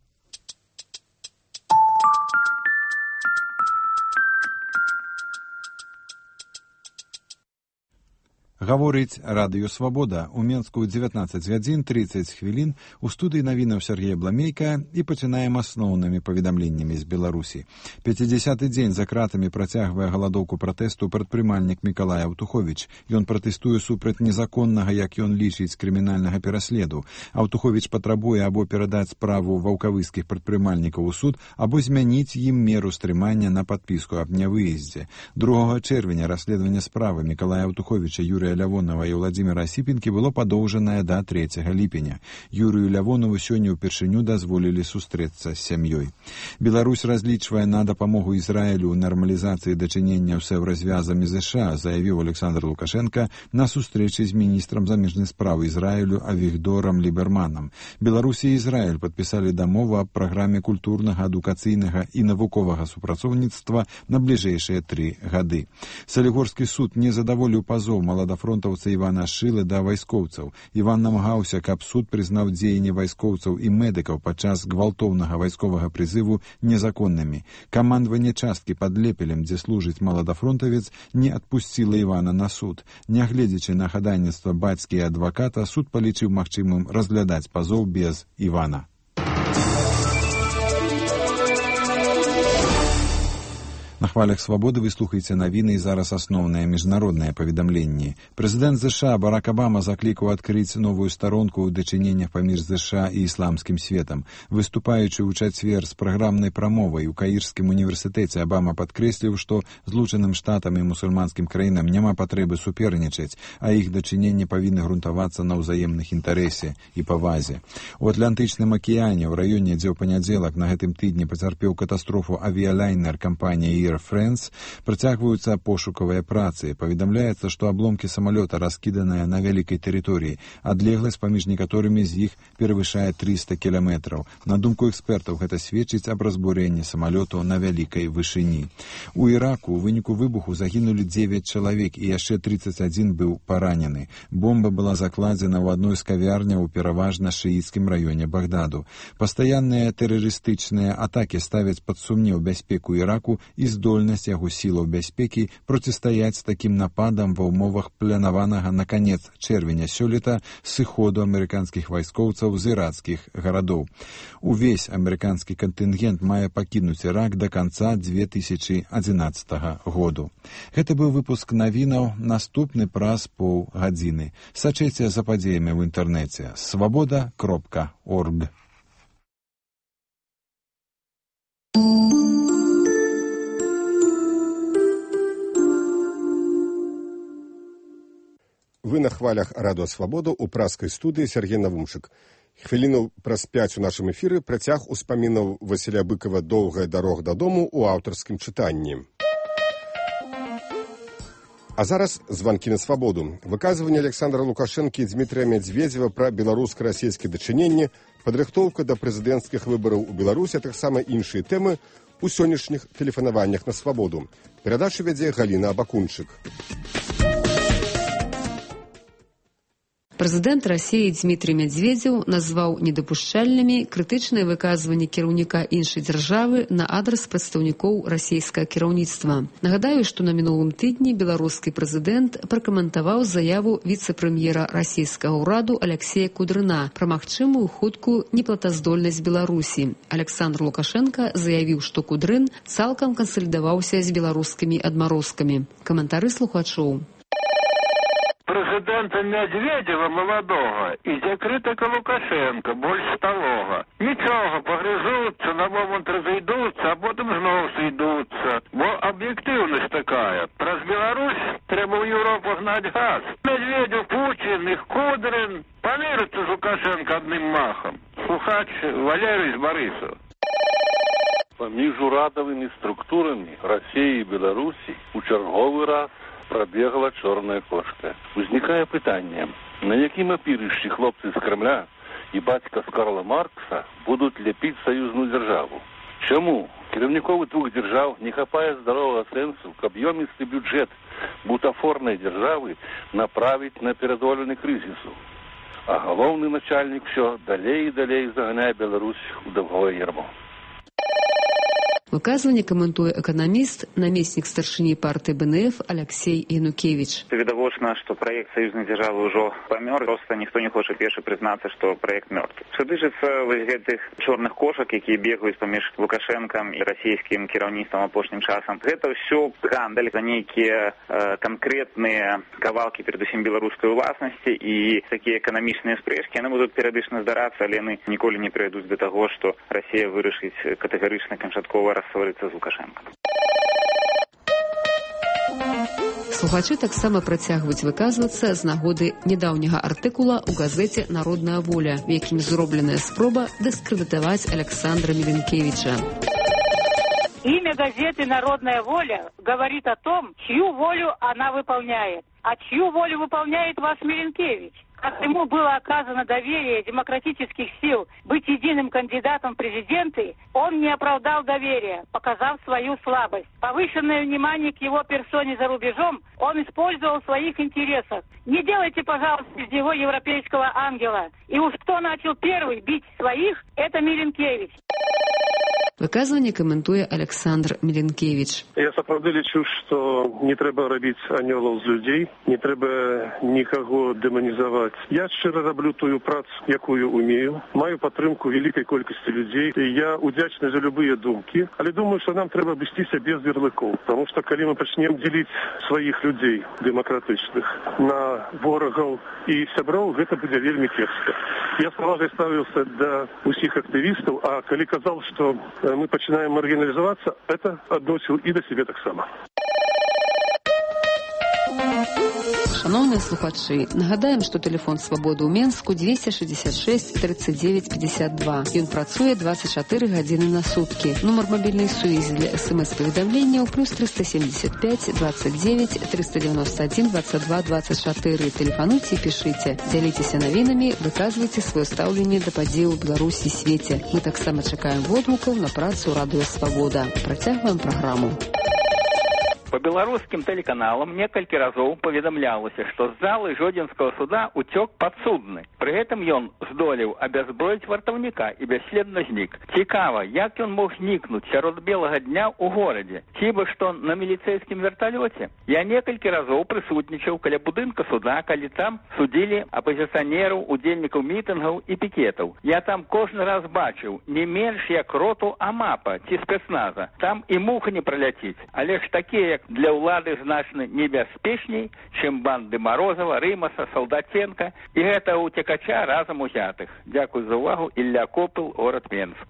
Гаворыць радыё «Свабода». У Менску дзевятнаццаць гадзін трыццаць хвілін. У студыі навінаў Сергей Бламейка і пачынаем асноўнымі паведамленнямі з Беларусі. пяцідзясяты дзень за кратамі працягвае галадоўку пратэсту прадпрымальнік Мікалай Аўтуховіч. Ён пратэстуе супраць незаконнага, як ён лічыць, крымінальнага пераследу. Аўтуховіч патрабуе або перадаць справу ваўкавыскіх прадпрымальнікаў у суд, або змяніць ім меру стрымання на падпіску аб нявыездзе. другога чэрвеня расследаванне справы Мікалая Аўтуховіча, Юрыя Лявонова і Владзіміра Асіпенкі было падоўжанае да трэцяга ліпеня. Юрыю Лявонову сёння ўпершыню дазволілі сустрэцца з сям'ёй. Беларусь разлічвае на дапамогу Ізраілю ў нармалізацыі дачыненняў з еўразвязамі ЗША, заявіў Александр Лукашенко на сустрэчы з міністрам замежных спраў Ізраілю Авігдорам Ліберманам. Беларусь і Ізраіль падпісалі дамову аб праграме культурнага, адукацыйнага і навуковага супрацоўніцтва на бліжэйшыя тры гады. Салігорскі суд не задаволіў пазоў маладафронтаўца Івана Шылы да вайскоўцаў. Іван намагаўся, каб суд прызнаў дзеянні вайскоўцаў і медыкаў падчас гвалтоўнага вайсковага прызыву незаконнымі. Камандаванне часткі пад Лепелем, дзе служыць маладафронтавец, не адпусціла Івана на суд. Нягледзячы на хадайніцтва бацькі і адваката, суд палічыў магчымым разглядаць пазоў без Івана. На хвалях «Свабоды» вы слухаеце навіны і зараз асноўныя міжнародныя паведамленні. Прэзідэнт ЗША Барак Абама заклікаў адкрыць новую старонку ў дачыненнях паміж ЗША і ісламскім светам. Выступаючы ў чацвер з праграмнай прамовай у Каірскім універсітэце, Абама падкрэсліў, што Злучаным Штатам і мусульманскім краінам няма патрэбы супернічаць, а іх дачыненні павінны грунтавацца на ўзаемных інтарэсе і павазе. У Атлантычным акіяне, ў раёне, дзе ў панядзелак на гэтым тыдні пацярпеў катастрофу авіялайнер кампаніі Friends, працягваюцца пошукавыя працы. Паведамляецца, што абломкі самалёта раскіданыя на вялікай тэрыторыі. Адлегласць паміж некаторымі з іх перавышае трыста кіламетраў. На думку экспертаў, гэта сведчыць аб разбурэнні самалёту на вялікай вышыні. У Іраку ў выніку выбуху загінулі дзевяць чалавек і яшчэ трыццаць адзін быў паранены. Бомба была закладзена ў адной з кавярняў у пераважна шыіцкім раёне Багдаду. Пастаянныя тэрарыстычныя атакі ставяць пад сумнеў бяспеку Іраку і здольнасць яго сілаў бяспекі процістаяць такім нападам ва ўмовах планаванага на канец чэрвеня сёлета сыходу амерыканскіх вайскоўцаў з ірацкіх гарадоў. Увесь амерыканскі кантынгент мае пакінуць Ірак да канца дзве тысячы адзінаццатага году. Гэта быў выпуск навінаў, наступны праз паўгадзіны. Сачыце за падзеямі ў інтэрнэце свабода кропка орг. Вы на хвалях радыё «Свабода» у праскай студыі Сергей Навумчык. Хвіліну праз пяць у нашым эфіры працяг успамінаў Васіля Быкова «Доўгая дарога дадому» у аўтарскім чытанні. А зараз званкі на свабоду. Выказванне Александра Лукашэнкі і Дмітрия Медведзева пра беларуска-расійскія дачыненні, падрыхтоўка да прэзідэнцкіх выбараў у Беларусі, а таксама іншыя тэмы у сённяшніх тэлефанаваннях на свабоду. Перадачу вядзе Галіна Абакунчык. Прэзідэнт Расіі Дмітрий Медведзеў назваў недапушчальнымі крытычныя выказванні кіраўніка іншай дзяржавы на адрас прадстаўнікоў расійскага кіраўніцтва. Нагадаю, што на мінулым тыдні беларускі прэзідэнт пракаментаваў заяву віцэ-прэм'ера расійскага ўраду Алексея Кудрына пра магчымую хуткую неплатаздольнасць Беларусі. Александр Лукашенко заявіў, што Кудрын цалкам кансалідаваўся з беларускімі адмарозкамі. Каментары слухачоў. Президента Медведева молодого і закритика Лукашенка, більш старого. Нічого, погризуться, на момент розійдуться, а потім знову зійдуться. Бо об'єктивність така. Про Білорусь треба в Європу гнати газ. Медведев, Путін, їх Кудрин. Помириться з Лукашенко одним махом. Слухач Валерій з Борисова. Паміж урадовими структурами Росії і Білорусі у черговий раз пробегла чорна кошка. Возникає питання, на якім опірищі хлопці з Кремля і батька з Карла Маркса будуть ліпити союзну державу? Чому керівникові двох держав не хапає здорового сенсу, к об'ємістий бюджет бутафорної держави направить на передолення кризису? А головний начальник все далее і далее заганяє Білорусь у довгове ярмо. Выказванне каментуе эканаміст, намеснік старшыні партыі Бэ Эн Эф Алексей Янукевич. Відавочна, што праект саюзнай дзяржавы ўжо памёр, проста ніхто не хоча першы прызнацца, што праект мёртвы. Што тычыцца вось гэтых чорных кошак, якія бегаюць паміж Лукашэнкам і расійскім кіраўніцтвам апошнім часам, гэта ўсё гандаль за нейкія э, канкрэтныя кавалкі, перадусім беларускай уласнасці, і такія эканамічныя спрэчкі, яны будуць перыядычна здарацца, але яны ніколі не прывядуць да таго, што Расія вырашыць катэгарычна канчаткова рассориться з Лукашенко. Слухачы таксама працягваюць выказвацца з нагоды нядаўняга артыкула ў газеце «Народная воля», в якім зробленая спроба дыскрэдытаваць Александра Миленкевича. Имя газеты «Народная воля» говорит о том, чью волю она выполняет. А чью волю выполняет вас Миленкевич? Как ему было оказано доверие демократических сил быть единым кандидатом в президенты, он не оправдал доверия, показав свою слабость. Повышенное внимание к его персоне за рубежом он использовал в своих интересах. Не делайте, пожалуйста, из него европейского ангела. И уж кто начал первый бить своих, это Миленкевич. Выказванне каментуе Александр Миленкевич. Я сапраўды лічу, што не трэба рабіць анёлаў з людзей, не трэба нікаго дэманізаваць. Я шчыра раблю тую працу, якую умею, маю падтрымку вялікай колькасці людзей, і я удзячны за любыя думкі, але думаю, што нам трэба абысціся без ярлыкоў, таму што калі мы пачнем дзеліць сваіх людзей дэмакратычных на ворагаў і сяброў, гэта будзе вельмі кепска. Я з павагай ставіўся да ўсіх актывістаў, а калі казаў, што мы пачинаем маргинализоваться, это относил и до себя так само. Шановныя слухачы, нагадаем, што тэлефон свабоды ў Менску двести шестьдесят шесть тридцать девять пятьдесят два. Ён працуе двадцать четыре гадзіны на суткі. Нумар мабільнай сувязі для смс-паведамленняў плюс триста семьдесят пять двадцать девять триста девяносто один двадцать два двадцать четыре. Тэлефануйце і пішыце. Дзяліцеся навінамі, выказвайце сваё стаўленне да падзеяў у Беларусі і свеце. Мы таксама чакаем водгукаў на працу радыё Свабода. Працягваем праграму. По белорусским телеканалам некалькі разоў паведамлялася, што з залы Жодзінскага суда уцёк падсудны. Пры гэтым ён здолеў абязброіць вартаўніка і бясследна знік. Цікава, як ён мог знікнуць сярод белага дня ў горадзе? Хіба што на міліцэйскім верталёце? Я некалькі разоў прысутнічаў каля будынка суда, калі там судзілі апазіцыянераў, удзельнікаў мітынгаў і пікетаў. Я там кожны раз бачыў не менш як роту АМАПа ці спецназа. Там і муха не праляціць. Але ж такія, як для ўлады значна небяспечней, чым банды Марозава, Рымаса, Салдатенка і гэта ўцекача разам узятых. Дзякуй за ўвагу. Ілля Копыл, горад Менск.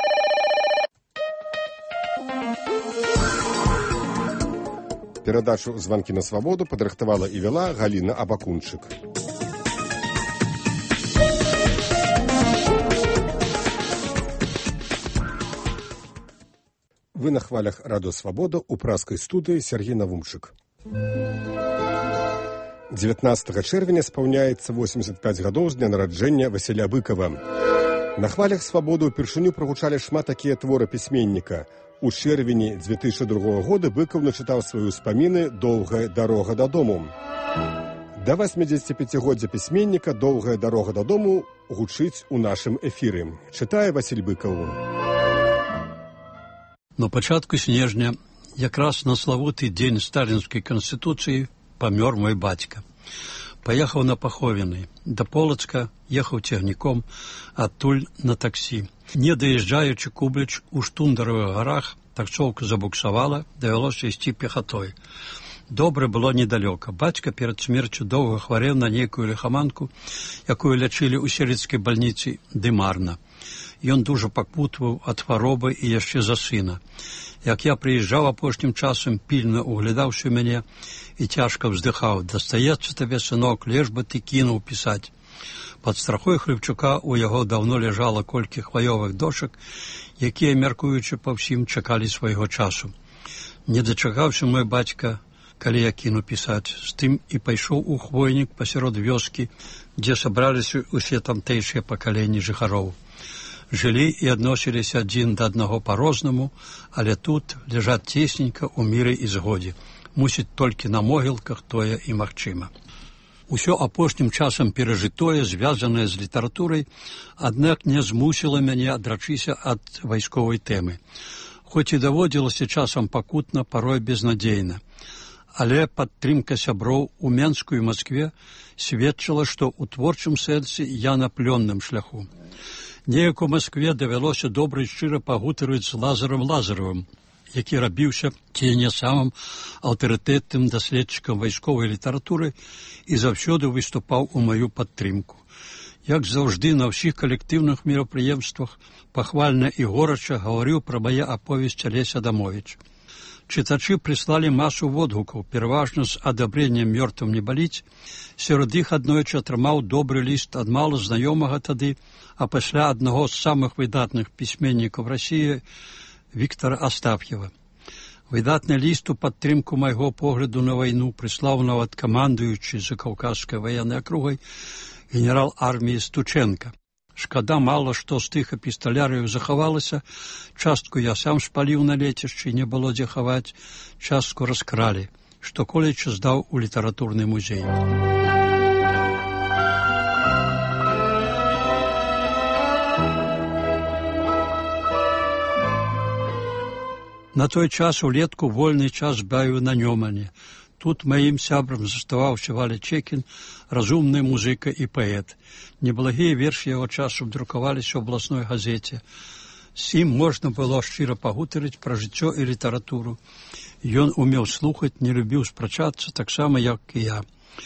Перадачу «Званкі на свабоду» падрыхтавала і вяла Галіна Абакунчык. Вы на хвалях радыё «Свабода» у праскай студыі Сергей Навумчык. дзевятнаццатага чэрвеня спаўняецца восемьдесят пять гадоў з дня нараджэння Васіля Быкава. На хвалях «Свабоды» упершыню прагучалі шмат такія творы пісьменніка. У чэрвені две тысячи другога года Быкаў начытаў свае ўспаміны «Доўгая дарога дадому». Да восьмидзесяціпяцігоддзя пісьменніка «Доўгая дарога дадому» гучыць у нашым эфіры. Чытае Васіль Быкаў. На пачатку снежня, якраз на славуты дзень сталінскай канстытуцыі, памёр мой бацька. Паехаў на паховіны. Да Полацка ехаў цягніком, адтуль на таксі. Не даязджаючы Кубліч у Штундаровых гарах, таксоўка забуксавала, давялося ісці пехатой. Добра было недалёка. Бацька перад смерцю доўга хварэў на нейкую лихаманку, якую лячылі ў селіцкай бальніцы, ды марна. Ён дужа пакутваў ад хваробы і яшчэ за сына. Як я прыязджаў апошнім часам, пільна углядаўся ў мяне і цяжка ўздыхаў. Дастаецца табе, сынок, леш бы ты кінуў пісаць. Пад страхой Хрывчука у яго даўно ляжала колькі хваёвых дошак, якія, мяркуючы па ўсім, чакалі свайго часу. Не дачакаўся мой бацька, калі я кіну пісаць, з тым і пайшоў у хвойнік пасярод вёскі, дзе сабраліся ўсе тамтэйшыя пакаленні жыхароў. Жылі і адносіліся адзін да аднаго па-рознаму, але тут ляжаць цесненька ў міры і згодзе. Мусіць, толькі на могілках тое і магчыма. Усё апошнім часам перажытое, звязанае з літаратурай, аднак не змусіла мяне адрачыся ад вайсковай тэмы. Хоць і даводзілася часам пакутна, парой безнадзейна. Але падтрымка сяброў у Менску і Маскве сведчыла, што ў творчым сэнсе я на плённым шляху. Неяк у Маскве давялося добра і шчыра пагутарыць з Лазарам Лазаровым, які рабіўся ці не самым аўтарытэтным даследчыкам вайсковай літаратуры і заўсёды выступаў у маю падтрымку. Як заўжды на ўсіх калектыўных мерапрыемствах пахвальна і горача гаварыў пра мае аповесці Алесь Адамовіч. Чытачы прыслалі масу водгукаў, пераважна з адабрэннем «Мёртвым не баліць». Сярод іх аднойчы атрымаў добры ліст ад мала знаёмага тады, а пасля аднаго з самых выдатных пісьменнікаў Расіі Віктара Астаф'ева. Выдатны ліст у падтрымку майго погляду на вайну прыслаў нават камандуючы Закаўказскай ваеннай акругай генерал арміі Стученка. Шкада, мала што з тых эпісталярыяў захавалася, частку я сам спаліў на лецішчы, не было дзе хаваць, частку раскралі, што колечы здаў у літаратурны музей. На той час улетку вольны час бавіў на Нёмане. Тут маім сябрам заставаўся Валя Чекін, разумны музыка і паэт. Неблагія вершы яго часу друкаваліся ў абласной газеце. З ім можна было шчыра пагутарыць пра жыццё і літаратуру. Ён умеў слухаць, не любіў спрачацца, таксама, як і я.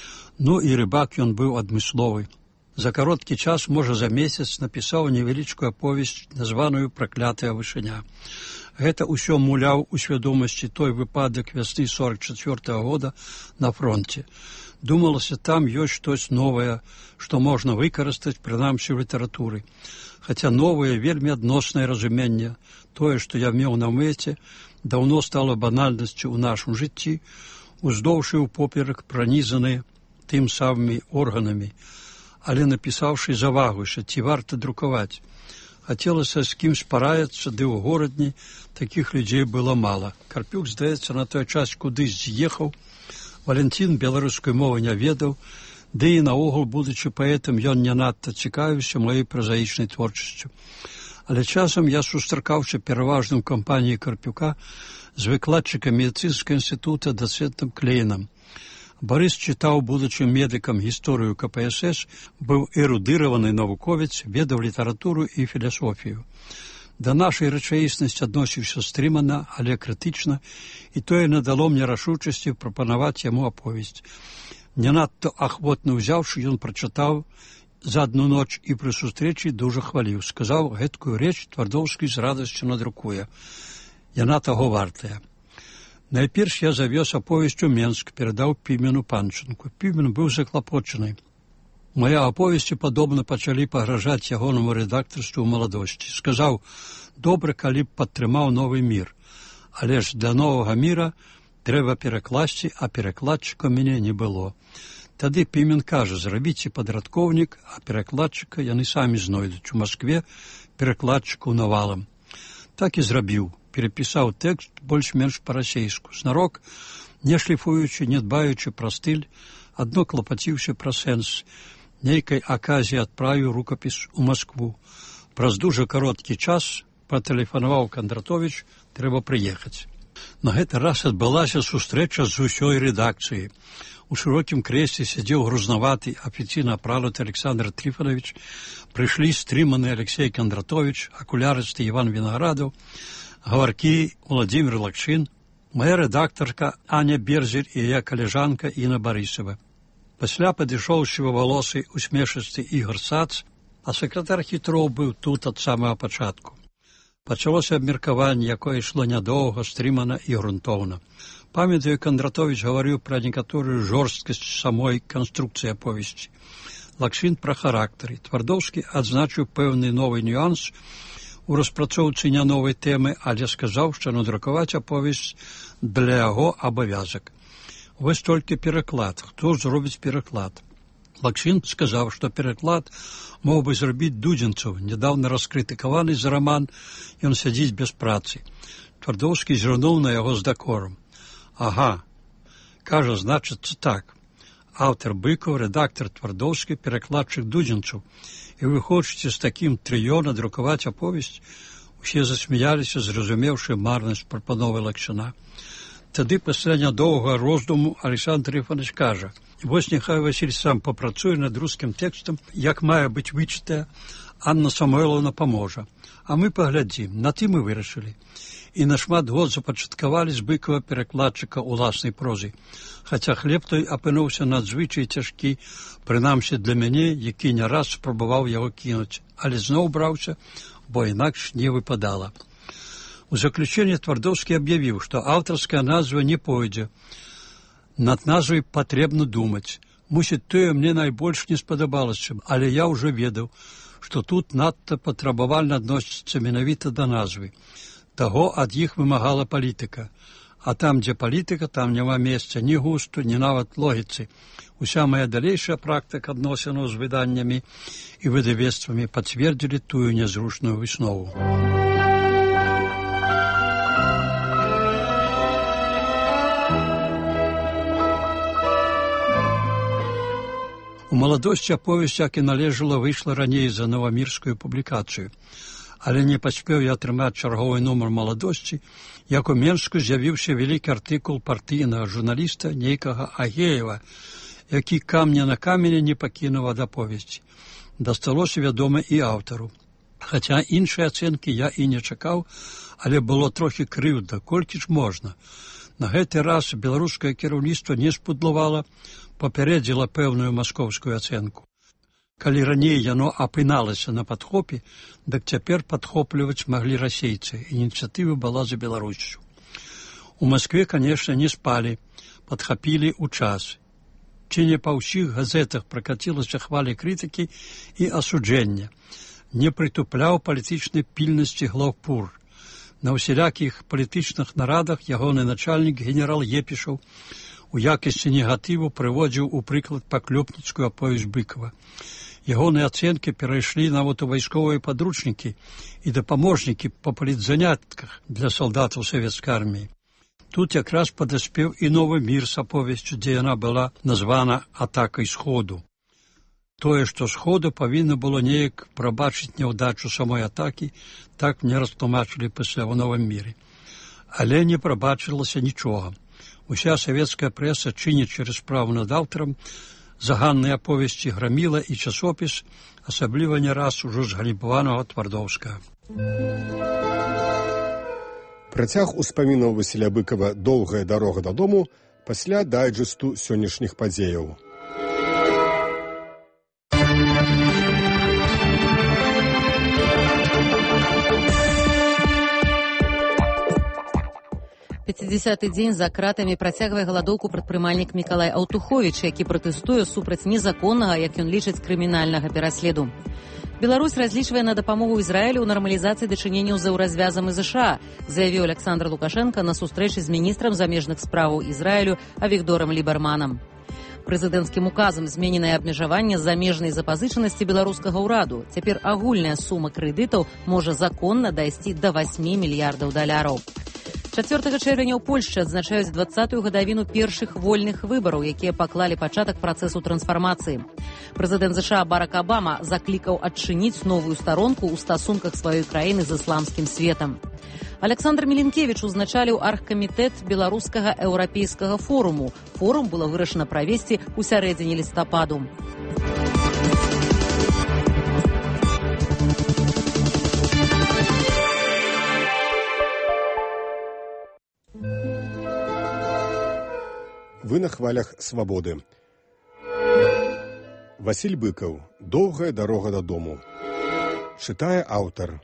Ну і рыбак ён быў адмысловы. За кароткі час, можа за месяц, напісаў невялічкую аповесць, названую «Праклятая вышыня». Гэта ўсё муляў у свядомасці той выпадак вясны сорак чацвёртага года на фронте. Думалася, там ёсць штось новае, што можна выкарыстаць, прынамсі ў літаратуры. Хаця новае, вельмі адноснае разуменне, тое, што я меў на мэце, даўно стала банальнасцю ў нашым жыцці, уздоўж і ўпоперак пранізаныя тым самымі органамі, але напісаўшы завагуйся, ці варта друкаваць. Хацелася з кім спарацца, ды ў горадні такіх людзей было мала. Карпюк, здаецца, на той час кудысь з'ехаў, Валентин беларускай мовы не ведаў, ды і наогул, будучы паэтам, ён не надта цікавіўся маёй празаічнай творчасцю. Але часам я сустракаўся пераважна ў кампаніі Карпюка з выкладчыкам медыцынскага інстытута дацэнтам Клейнам. Барыс чытаў, будучым медыкам, гісторыю ка пэ эс эс, быў эрудыраваны навуковец, ведаў літаратуру і філасофію. Да нашай рэчаіснасці адносіўся стрымана, але крытычна, і тое надало мне рашучасці прапанаваць яму аповесць. Не надта ахвотна ўзяўшы, ён прачытаў за адну ноч і пры сустрэчы дужа хваліў. Сказаў, гэткую рэч Твардоўскі з радасцю надрукуе. Яна таго вартая. Найперш я завёз аповесць у Менск, перадаў Пімену Панчынку. Пімен быў заклапочаны. Мае аповесці, падобна, пачалі пагражаць ягонаму рэдактарству ў маладосці. Сказаў, добра, калі б падтрымаў новы мір. Але ж для новага міра трэба перакласці, а перакладчыка мяне не было. Тады Пімен кажа, зрабіце падрадкоўнік, а перакладчыка яны самі знойдуць. У Маскве перакладчыку навалам. Так і зрабіў. Перепісаў тэкст больш-менш па-расейску. Знарок, не шліфуючы, не дбаючы пра стыль, адно клапаціўся пра сэнс нейкай аказіі адправіў рукапіс у Маскву. Праз дужа кароткі час патэлефанаваў Кондратович, трэба прыехаць. На гэты раз адбылася сустрэча з усёй рэдакцыяй. У шырокім крэсле сядзеў грузнаваты, афіцыйна апрануты Александр Трифонович, прыйшлі стрыманы Алексей Кондратович, акулярысты Іван Вінаградаў, гаваркі Владимир Лакшин, моя рэдактарка Аня Берзель і яе калежанка Інна Барысова. Пасля падышоў сівавалосы усмешысты Ігор Сац, а сакратар Хітроў быў тут ад самага пачатку. Пачалося абмеркаванне, якое ішло нядоўга, стрымана і грунтоўна. Памятаю, Кондратович гаварыў пра некаторую жорсткасць самой канструкцыі аповесці. Лакшин пра характары. Твардоўскі адзначыў пэўны новы нюанс у распрацоўцы не новай тэмы, але сказаў, што надрукаваць аповесць для яго абавязак. Вось толькі пераклад. Хто зробіць пераклад? Лакшин сказаў, што пераклад мог бы зрабіць Дудзенцаў, нядаўна раскрытыкаваны за раман, ён сядзіць без працы. Твардоўскі зірнуў на яго з дакором. Ага, кажа, значыцца так. Аўтар Быкаў, рэдактар Твардоўскі, перакладчык Дудзенцаў. І вы хочаце з такім трыё надрукаваць аповесць? Усе засмяяліся, зразумеўшы марнасць прапановы Лакшина. Тады пасля нядоўга роздуму Александр Трифонович кажа: вось няхай Васіль сам папрацуе над рускім тэкстам, як мае быць вычытая, Анна Самойловна паможа. А мы паглядзім, на тым і вырашылі. І на шмат год запачаткавалі з Быкава перакладчыка ўласнай прозы. Хаця хлеб той апынуўся надзвычай цяжкі, прынамсі для мяне, які не раз спрабаваў яго кінуць, але зноў браўся, бо інакш не выпадала. У заключэнне Твардоўскі аб'явіў, што аўтарская назва не пойдзе. Над назвай патрэбна думаць. Мусіць, тое мне найбольш не спадабалася, але я ўжо ведаў, што тут надта патрабавальна адносіцца менавіта да назвы. Таго ад іх вымагала палітыка. А там, дзе палітыка, там няма месца ні густу, ні нават логіцы. Уся моя далейшая практыка адносінаў з выданнямі і выдавецтвамі пацвердзілі тую нязручную выснову. У маладосці аповесць, як і належала, выйшла раней за новамірскую публікацыю. Але не паспеў я атрымаць чарговы нумар маладосці, як у Менску з'явіўся вялікі артыкул партыйнага журналіста нейкага Агеева, які камня на камене не пакінуў ад аповесці. Дасталося, вядома, і аўтару. Хаця іншай ацэнкі я і не чакаў, але было трохі крыўда, колькі ж можна. На гэты раз беларускае кіраўніцтва не спудлавала, папярэдзіла пэўную маскоўскую ацэнку. Калі раней яно апыналася на падхопе, дык цяпер падхопліваць маглі расейцы. Ініцыятыва была за Беларусю. У Маскве, канешне, не спалі, падхапілі ў час. Ці не па ўсіх газетах пракацілася хваля крытыкі і асуджэння. Не прытупляў палітычнай пільнасці глаўпур. На ўсялякіх палітычных нарадах ягоны начальнік генерал Епішаў у якасці негатыву прыводзіў у прыклад паклёпніцкую аповесць Быкава. Ягоныя ацэнкі перайшлі нават у вайсковыя падручнікі і дапаможнікі па палітзанятках для салдатаў савецкай арміі. Тут якраз падаспеў і новы мір з аповесцю, дзе яна была названа атакай сходу. Тое, што сходу павінна было неяк прабачыць няўдачу самой атакі, так мне растлумачылі пасля ў новым міры. Але не прабачылася нічога. Уся савецкая прэса чыніць через справу над аўтарам, заганныя аповесці граміла і часопіс, асабліва не раз ужо згалібаванага Твардоўскага. Працяг успамінаў Васіля Быкава «Доўгая дарога дадому» пасля дайджэсту сённяшніх падзеяў. пяцідзясяты дзень за кратамі працягвае галадоўку прадпрымальнік Мікалай Аўтуховіч, які пратэстуе супраць незаконнага, як ён лічыць, крымінальнага пераследу. Беларусь разлічвае на дапамогу Ізраілю ў нармалізацыі дачыненняў з еўразвязам і ЗША, заявіў Александр Лукашенко на сустрэчы з міністрам замежных спраў Ізраілю Авігдорам Лібарманам. Прэзідэнцкім указам змененае абмежаванне замежнай запазычанасці беларускага ўраду. Цяпер агульная сума крэдытаў можа законна дайсці да васьмі мільярдаў даляраў. чацвёртага чэрвеня ў Польшчы адзначаюць дваццатую гадавіну першых вольных выбараў, якія паклалі пачатак працэсу трансфармацыі. Прэзідэнт ЗША Барак Абама заклікаў адчыніць новую старонку ў стасунках сваёй краіны з ісламскім светам. Александр Мілінкевіч узначаліў аргкамітэт беларускага еўрапейскага форуму. Форум было вырашана правесці ў сярэдзіне лістападу. Вы на хвалях свабоды. Васіль Быкаў. Доўгая дарога дадому. Чытае аўтар.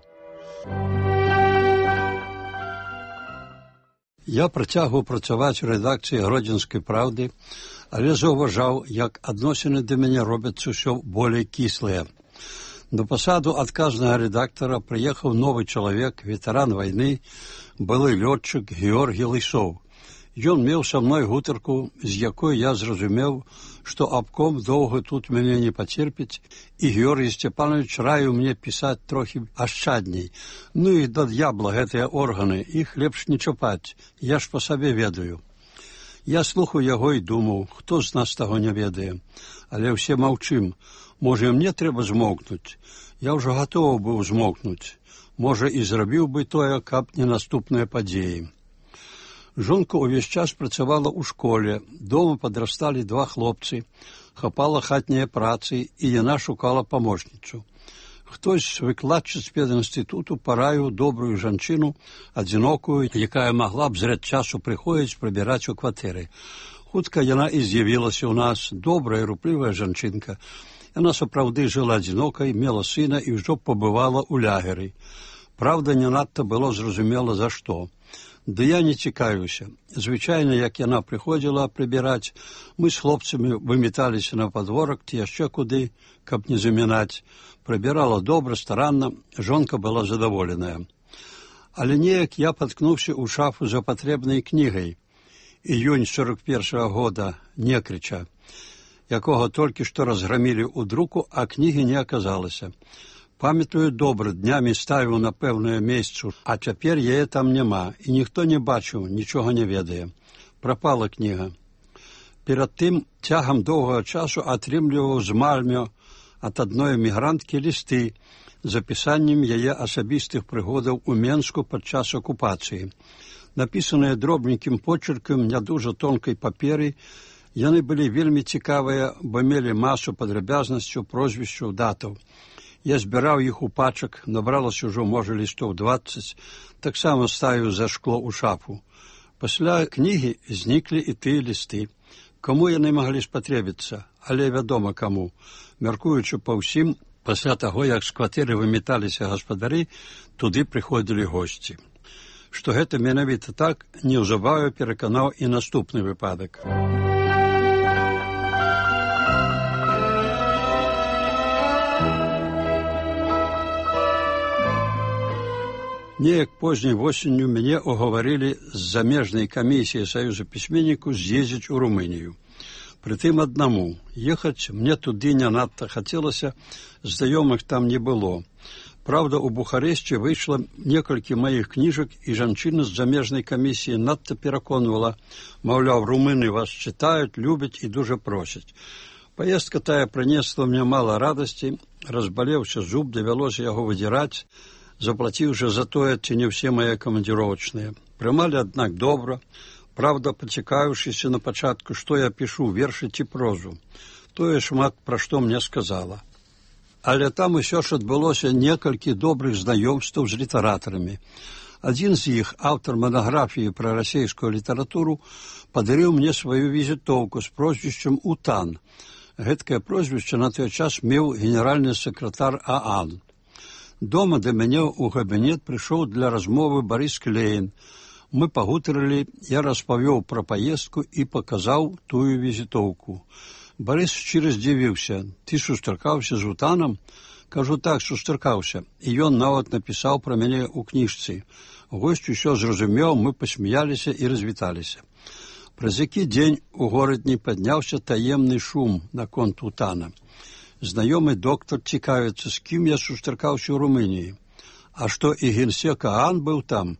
Я працягваў працаваць у рэдакцыі «Гродзенскай праўды», але заўважаў, як адносіны да мяне робяцца ўсё болей кіслыя. На пасаду адказнага рэдактара прыехаў новы чалавек, ветэран вайны, былы лётчык Георгій Лысоў. Ён меў са мной гутарку, з якой я зразумеў, што абком доўга тут мяне не пацерпіць, і Георгій Сцепанович раіў мне пісаць трохі ашчадней. Ну і да д'ябла гэтыя органы, іх лепш не чапаць, я ж па сабе ведаю. Я слухаў яго і думаў, хто з нас таго не ведае. Але ўсе маўчым. Можа, і мне трэба змоўкнуць. Я ўжо гатовы быў змоўкнуць. Можа, і зрабіў бы тое, каб не наступныя падзеі. Жонка ўвесь час працавала ў школе, дома падрасталі два хлопцы, хапала хатнія працы, і яна шукала памочніцу. Хтось з выкладчыц пединстытуту параіў добрую жанчыну, адзінокую, якая магла б зрэд часу прыходзіць прыбіраць у кватэры. Хутка яна і з'явілася ў нас, добрая, руплівая жанчынка. Яна сапраўды жыла адзінокай, мела сына і ўжо пабывала ў лягеры. Праўда, не надта было зразумела за што. Ды я не цікавіўся. Звычайна, як яна прыходзіла прыбіраць, мы з хлопцамі выміталіся на падворак ці яшчэ куды, каб не замінаць. Прыбірала добра, старанна, жонка была задаволеная. Але неяк я паткнуўся ў шафу за патрэбнай кнігай. Іюнь сорок першага года Некрыча, якога толькі што разграмілі ў друку, а кнігі не аказалася. Памятаю добра, днямі ставіў на пэўнае месцу, а цяпер яе там няма, і ніхто не бачыў, нічога не ведае. Прапала кніга. Перад тым цягам доўгага часу атрымліваў з Мальмё ад адной эмігранткі лісты з апісаннем яе асабістых прыгодаў у Менску падчас акупацыі. Напісаныя дробненькім почеркам не дужа тонкай паперы, яны былі вельмі цікавыя, бо мелі масу падрабязнасцяў, прозвішчаў, датаў. Я збіраў іх у пачак, набралася ўжо, можа, лістоў дваццаць, таксама ставіў за шкло ў шафу. Пасля кнігі зніклі і тыя лісты. Каму яны маглі спатрэбіцца, але вядома каму. Мяркуючы па ўсім, пасля таго, як з кватэры выміталіся гаспадары, туды прыходзілі госці. Што гэта менавіта так, неўзабаве пераканаў і наступны выпадак. Неяк позняй восенню мяне угаварылі з замежнай камісіі Саюза пісьменнікаў з'ездзіць у Румынію. Прытым аднаму. Ехаць мне туды не надта хацелася, знаёмых там не было. Праўда, у Бухарэсце выйшла некалькі маіх кніжак, і жанчына з замежнай камісіі надта пераконвала, маўляў, румыны вас чытаюць, любяць і дужа просяць. Паездка тая прынесла мне мала радасці, разбалеўся зуб, давялося яго выдзіраць, заплаціўшы за тое, ці не ўсе мае камандзіровачныя. Прымалі, аднак, добра, праўда, пацікавіўшыся на пачатку, што я пішу, вершы ці прозу. Тое шмат пра што мне сказала. Але там усё ж адбылося некалькі добрых знаёмстваў з літаратарамі. Адзін з іх, аўтар манаграфіі пра расейскую літаратуру, падарыў мне сваю візітоўку з прозвішчам Утан. Гэткае прозвішча на той час меў генеральны сакратар ААН. Дома да мяне ў кабінет прыйшоў для размовы Барыс Клейн. Мы пагутарылі, я распавёў пра паездку і паказаў тую візітоўку. Барыс шчыра здзівіўся. Ты сустракаўся з Утанам? Кажу, так, сустракаўся. І ён нават напісаў пра мяне ў кніжцы. Госць усё зразумеў, мы пасмяяліся і развіталіся. Праз які дзень у горадні падняўся таемны шум наконт Утана. Знаёмы доктар цікавіцца, з кім я сустракаўся ў Румыніі. А што і генсек ААН быў там,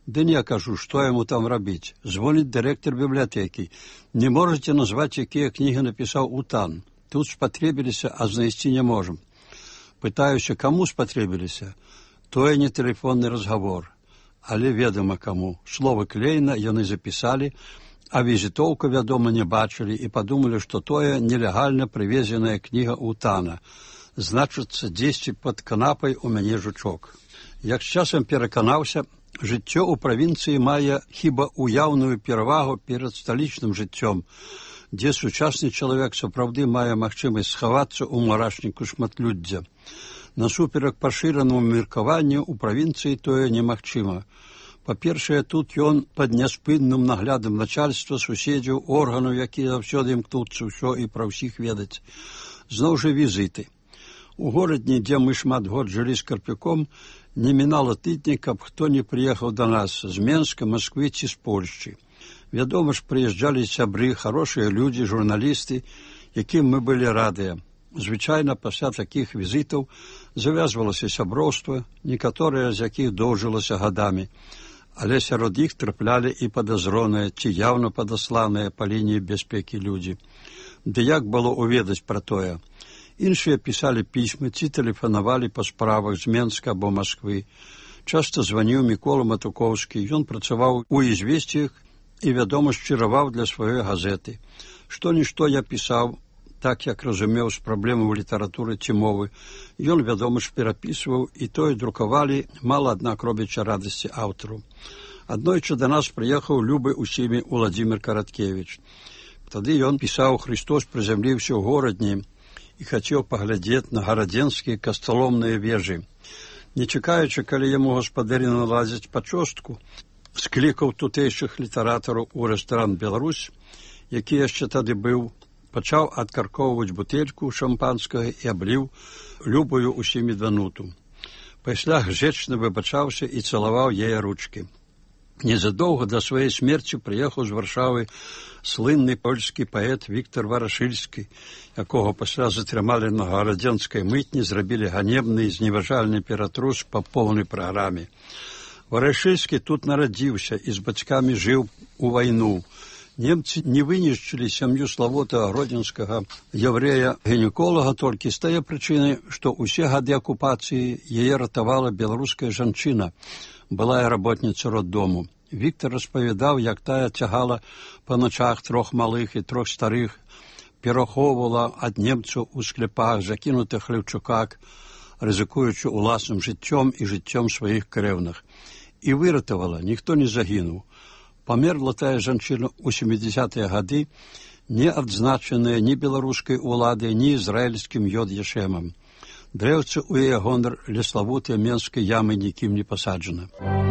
Ды не кажу, што яму там рабіць. Звоніць дырэктар бібліятэкі. Не можаце назваць, якія кнігі напісаў Утан. Тут спатрэбіліся, а знайсці не можам. Пытаюся, каму спатрэбіліся? Тое не тэлефонны разговор. Але ведама каму. Слова клейна яны запісалі, а візітоўку, вядома, не бачылі і падумалі, што тое нелегальна прывезеная кніга Утана. Значыцца, дзесьці пад канапай у мяне жучок. Як з часам пераканаўся, жыццё ў правінцыі мае хіба уяўную перавагу перад сталічным жыццём, дзе сучасны чалавек сапраўды мае магчымасць схавацца ў мурашніку шматлюддзя. Насуперак пашыранаму меркаванню ў правінцыі тое немагчыма. Па-першае, тут ён пад няспынным наглядам начальства, суседзяў, органаў, якія заўсёды імкнуцца ўсё і пра ўсіх ведаць. Зноў жа візіты. У горадні, дзе мы шмат год жылі з Карпюком, не мінала тыдня, каб хто не прыехаў да нас з Менска, Масквы ці з Польшчы. Вядома ж, прыязджалі сябры, хорошыя людзі, журналісты, якім мы былі радыя. Звычайна, пасля такіх візітаў завязвалася сяброўства, некаторыя з якіх доўжылася гадамі, але сярод іх траплялі і падазроныя ці яўна падасланыя па лініі бяспекі людзі. Ды як было уведаць пра тое? Іншыя пісалі пісьмы ці тэлефанавалі па справах з Менска або Масквы. Часта званіў Мікола Матукоўскі, ён працаваў у «Ізвесціях» і, вядома, шчыраваў для сваёй газеты. Што-нішто я пісаў, так як разумеў з праблемаў літаратуры ці мовы. Ён, вядома ж, перапісваў, і тое друкавалі, мала, аднак, робячы радасці аўтару. Аднойчы да нас прыехаў любы усімі Уладзімір Караткевіч. Тады ён пісаў «Христос прызямліўся ў горадні» і хацеў паглядзець на гарадзенскія касталомныя вежы. Не чакаючы, калі яму гаспадары наладзяць пачостку, склікаў тутэйшых літаратараў у рэстаран «Беларусь», які яшчэ тады быў, пачаў адкаркоўваць бутэльку шампанскага і абліў любую усімі дануту. Пасля гжэчна выбачаўся і цалаваў яе ручкі. Незадоўга да сваёй смерці прыехаў з Варшавы слынны польскі паэт Віктар Варашыльскі, якога пасля затрымалі на гарадзенскай мытні, зрабілі ганебны і зневажальны ператрус па поўнай праграме. Варашыльскі тут нарадзіўся і з бацькамі жыў у вайну. Немцы не вынішчылі сям'ю славутага гродзенскага яўрэя-гінеколага толькі з тае прычыны, што ўсе гады акупацыі яе ратавала беларуская жанчына, былая работніца роддому. Віктор распавядаў, як тая цягала па начах трох малых і трох старых, перахоўвала ад немцаў у скляпах, закінутых хлеўчуках, рызыкуючы уласным жыццём і жыццём сваіх крэўных. І выратавала, ніхто не загінуў. Памерла тая жанчына ў сямідзясятыя гады, не адзначаная ні беларускай уладай, ні ізраільскім Йод-Яшэмам. Дрэўца ў яе гонар ля славутай менскай ямы нікім не пасаджана.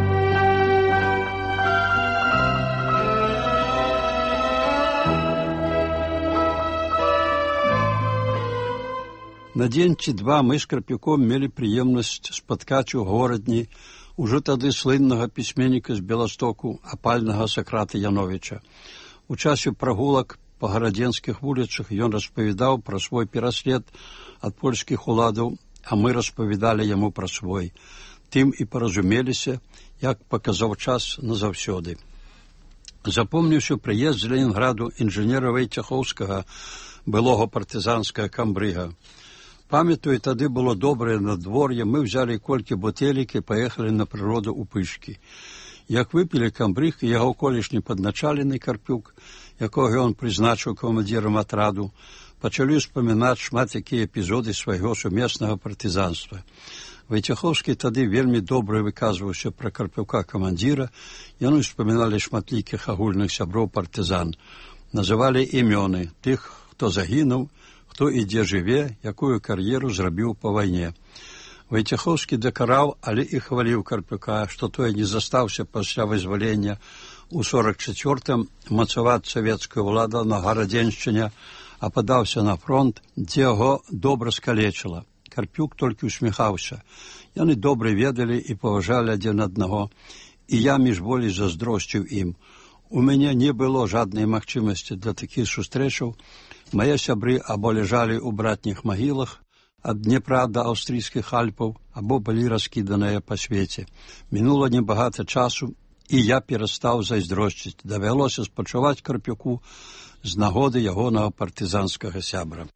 На дзень ці два мы з Карпюком мелі прыемнасць спаткаць у горадні ужо тады слыннага пісьменніка з Беластоку, апальнага Сакрата Яновіча. У часе прагулак па гарадзенскіх вуліцах ён распавядаў пра свой пераслед ад польскіх уладаў, а мы распавядалі яму пра свой. Тым і паразумеліся, як паказаў час назаўсёды. Запомніўся прыезд з Ленінграду інжынера Вайцяхоўскага, былога партызанскага камбрыга. Памятаю, тады было добрае надвор'е, мы взялі колькі бутэлек і паехалі на прыроду ў Пышкі. Як выпілі камбрыг і яго колішні падначалены Карпюк, якога ён прызначыў камандзірам атраду, пачалі ўспамінаць шмат якія эпізоды свайго сумеснага партызанства. Вайцяхоўскі тады вельмі добра выказваўся пра Карпюка камандзіра, яны ўспаміналі шматлікіх агульных сяброў партызан. Называлі імёны тых, хто загінуў, хто і дзе жыве, якую кар'еру зрабіў па вайне. Вайцяхоўскі дакараў, але і хваліў Карпюка, што той не застаўся пасля вызвалення у сорак чацвёртым мацаваць савецкая ўлада на гарадзеншчыне, а падаўся на фронт, дзе яго добра скалечыла. Карпюк толькі усміхаўся. Яны добра ведалі і паважалі адзін аднаго, і я міжволі заздросціў ім. У мяне не было жаднай магчымасці для такіх сустрэчаў. Мае сябры або ляжалі ў братніх магілах ад Днепра да аўстрыйскіх Альпаў, або былі раскіданыя па свеце. Мінула небагата часу, І я перастаў зайздросціць. Давялося спачуваць Карпюку з нагоды ягонага партызанскага сябра.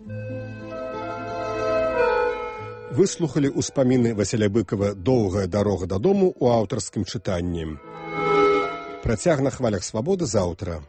Выслухалі ўспаміны Васіля Быкова «Доўгая дарога дадому» у аўтарскім чытанні. Працяг на хвалях свабоды заўтра.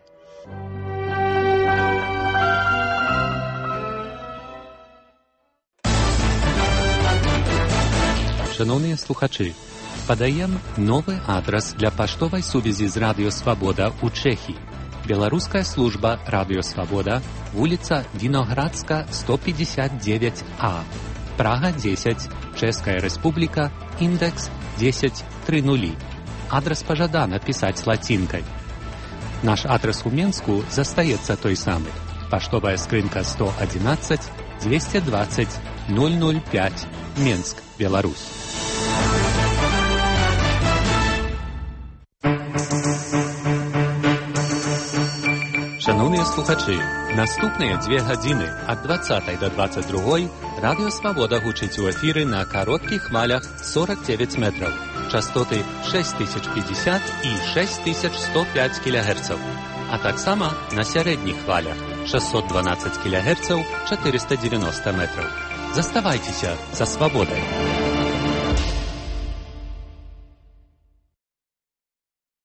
Шановныя слухачы, падаем новы адрас для паштовай сувязі з Радыё Свабода ў Чэхіі. Беларуская служба Радыё Свабода, вуліца Віноградска, сто пятьдесят девять А. Прага дзесяць, Чэшская Рэспубліка, індекс десять тридцать. Адрас пажадана пісаць лацінкай. Наш адрас у Менску застаецца той самы. Паштовая скрынка сто одиннадцать двести двадцать ноль ноль пять, Менск, Беларусь. Шановныя слухачы, наступныя дзве гадзіны ад двадцатай да двадцать другой Радыё Свабода гучыць у эфіры на кароткіх хвалях сорок девять метров, частоты шесть тысяч пятьдесят і шесть тысяч сто пять кілогерцаў, а таксама на сярэдніх хвалях шестьсот двенадцать кілогерцаў, четыреста девяносто метров. Заставайцеся са свабодай.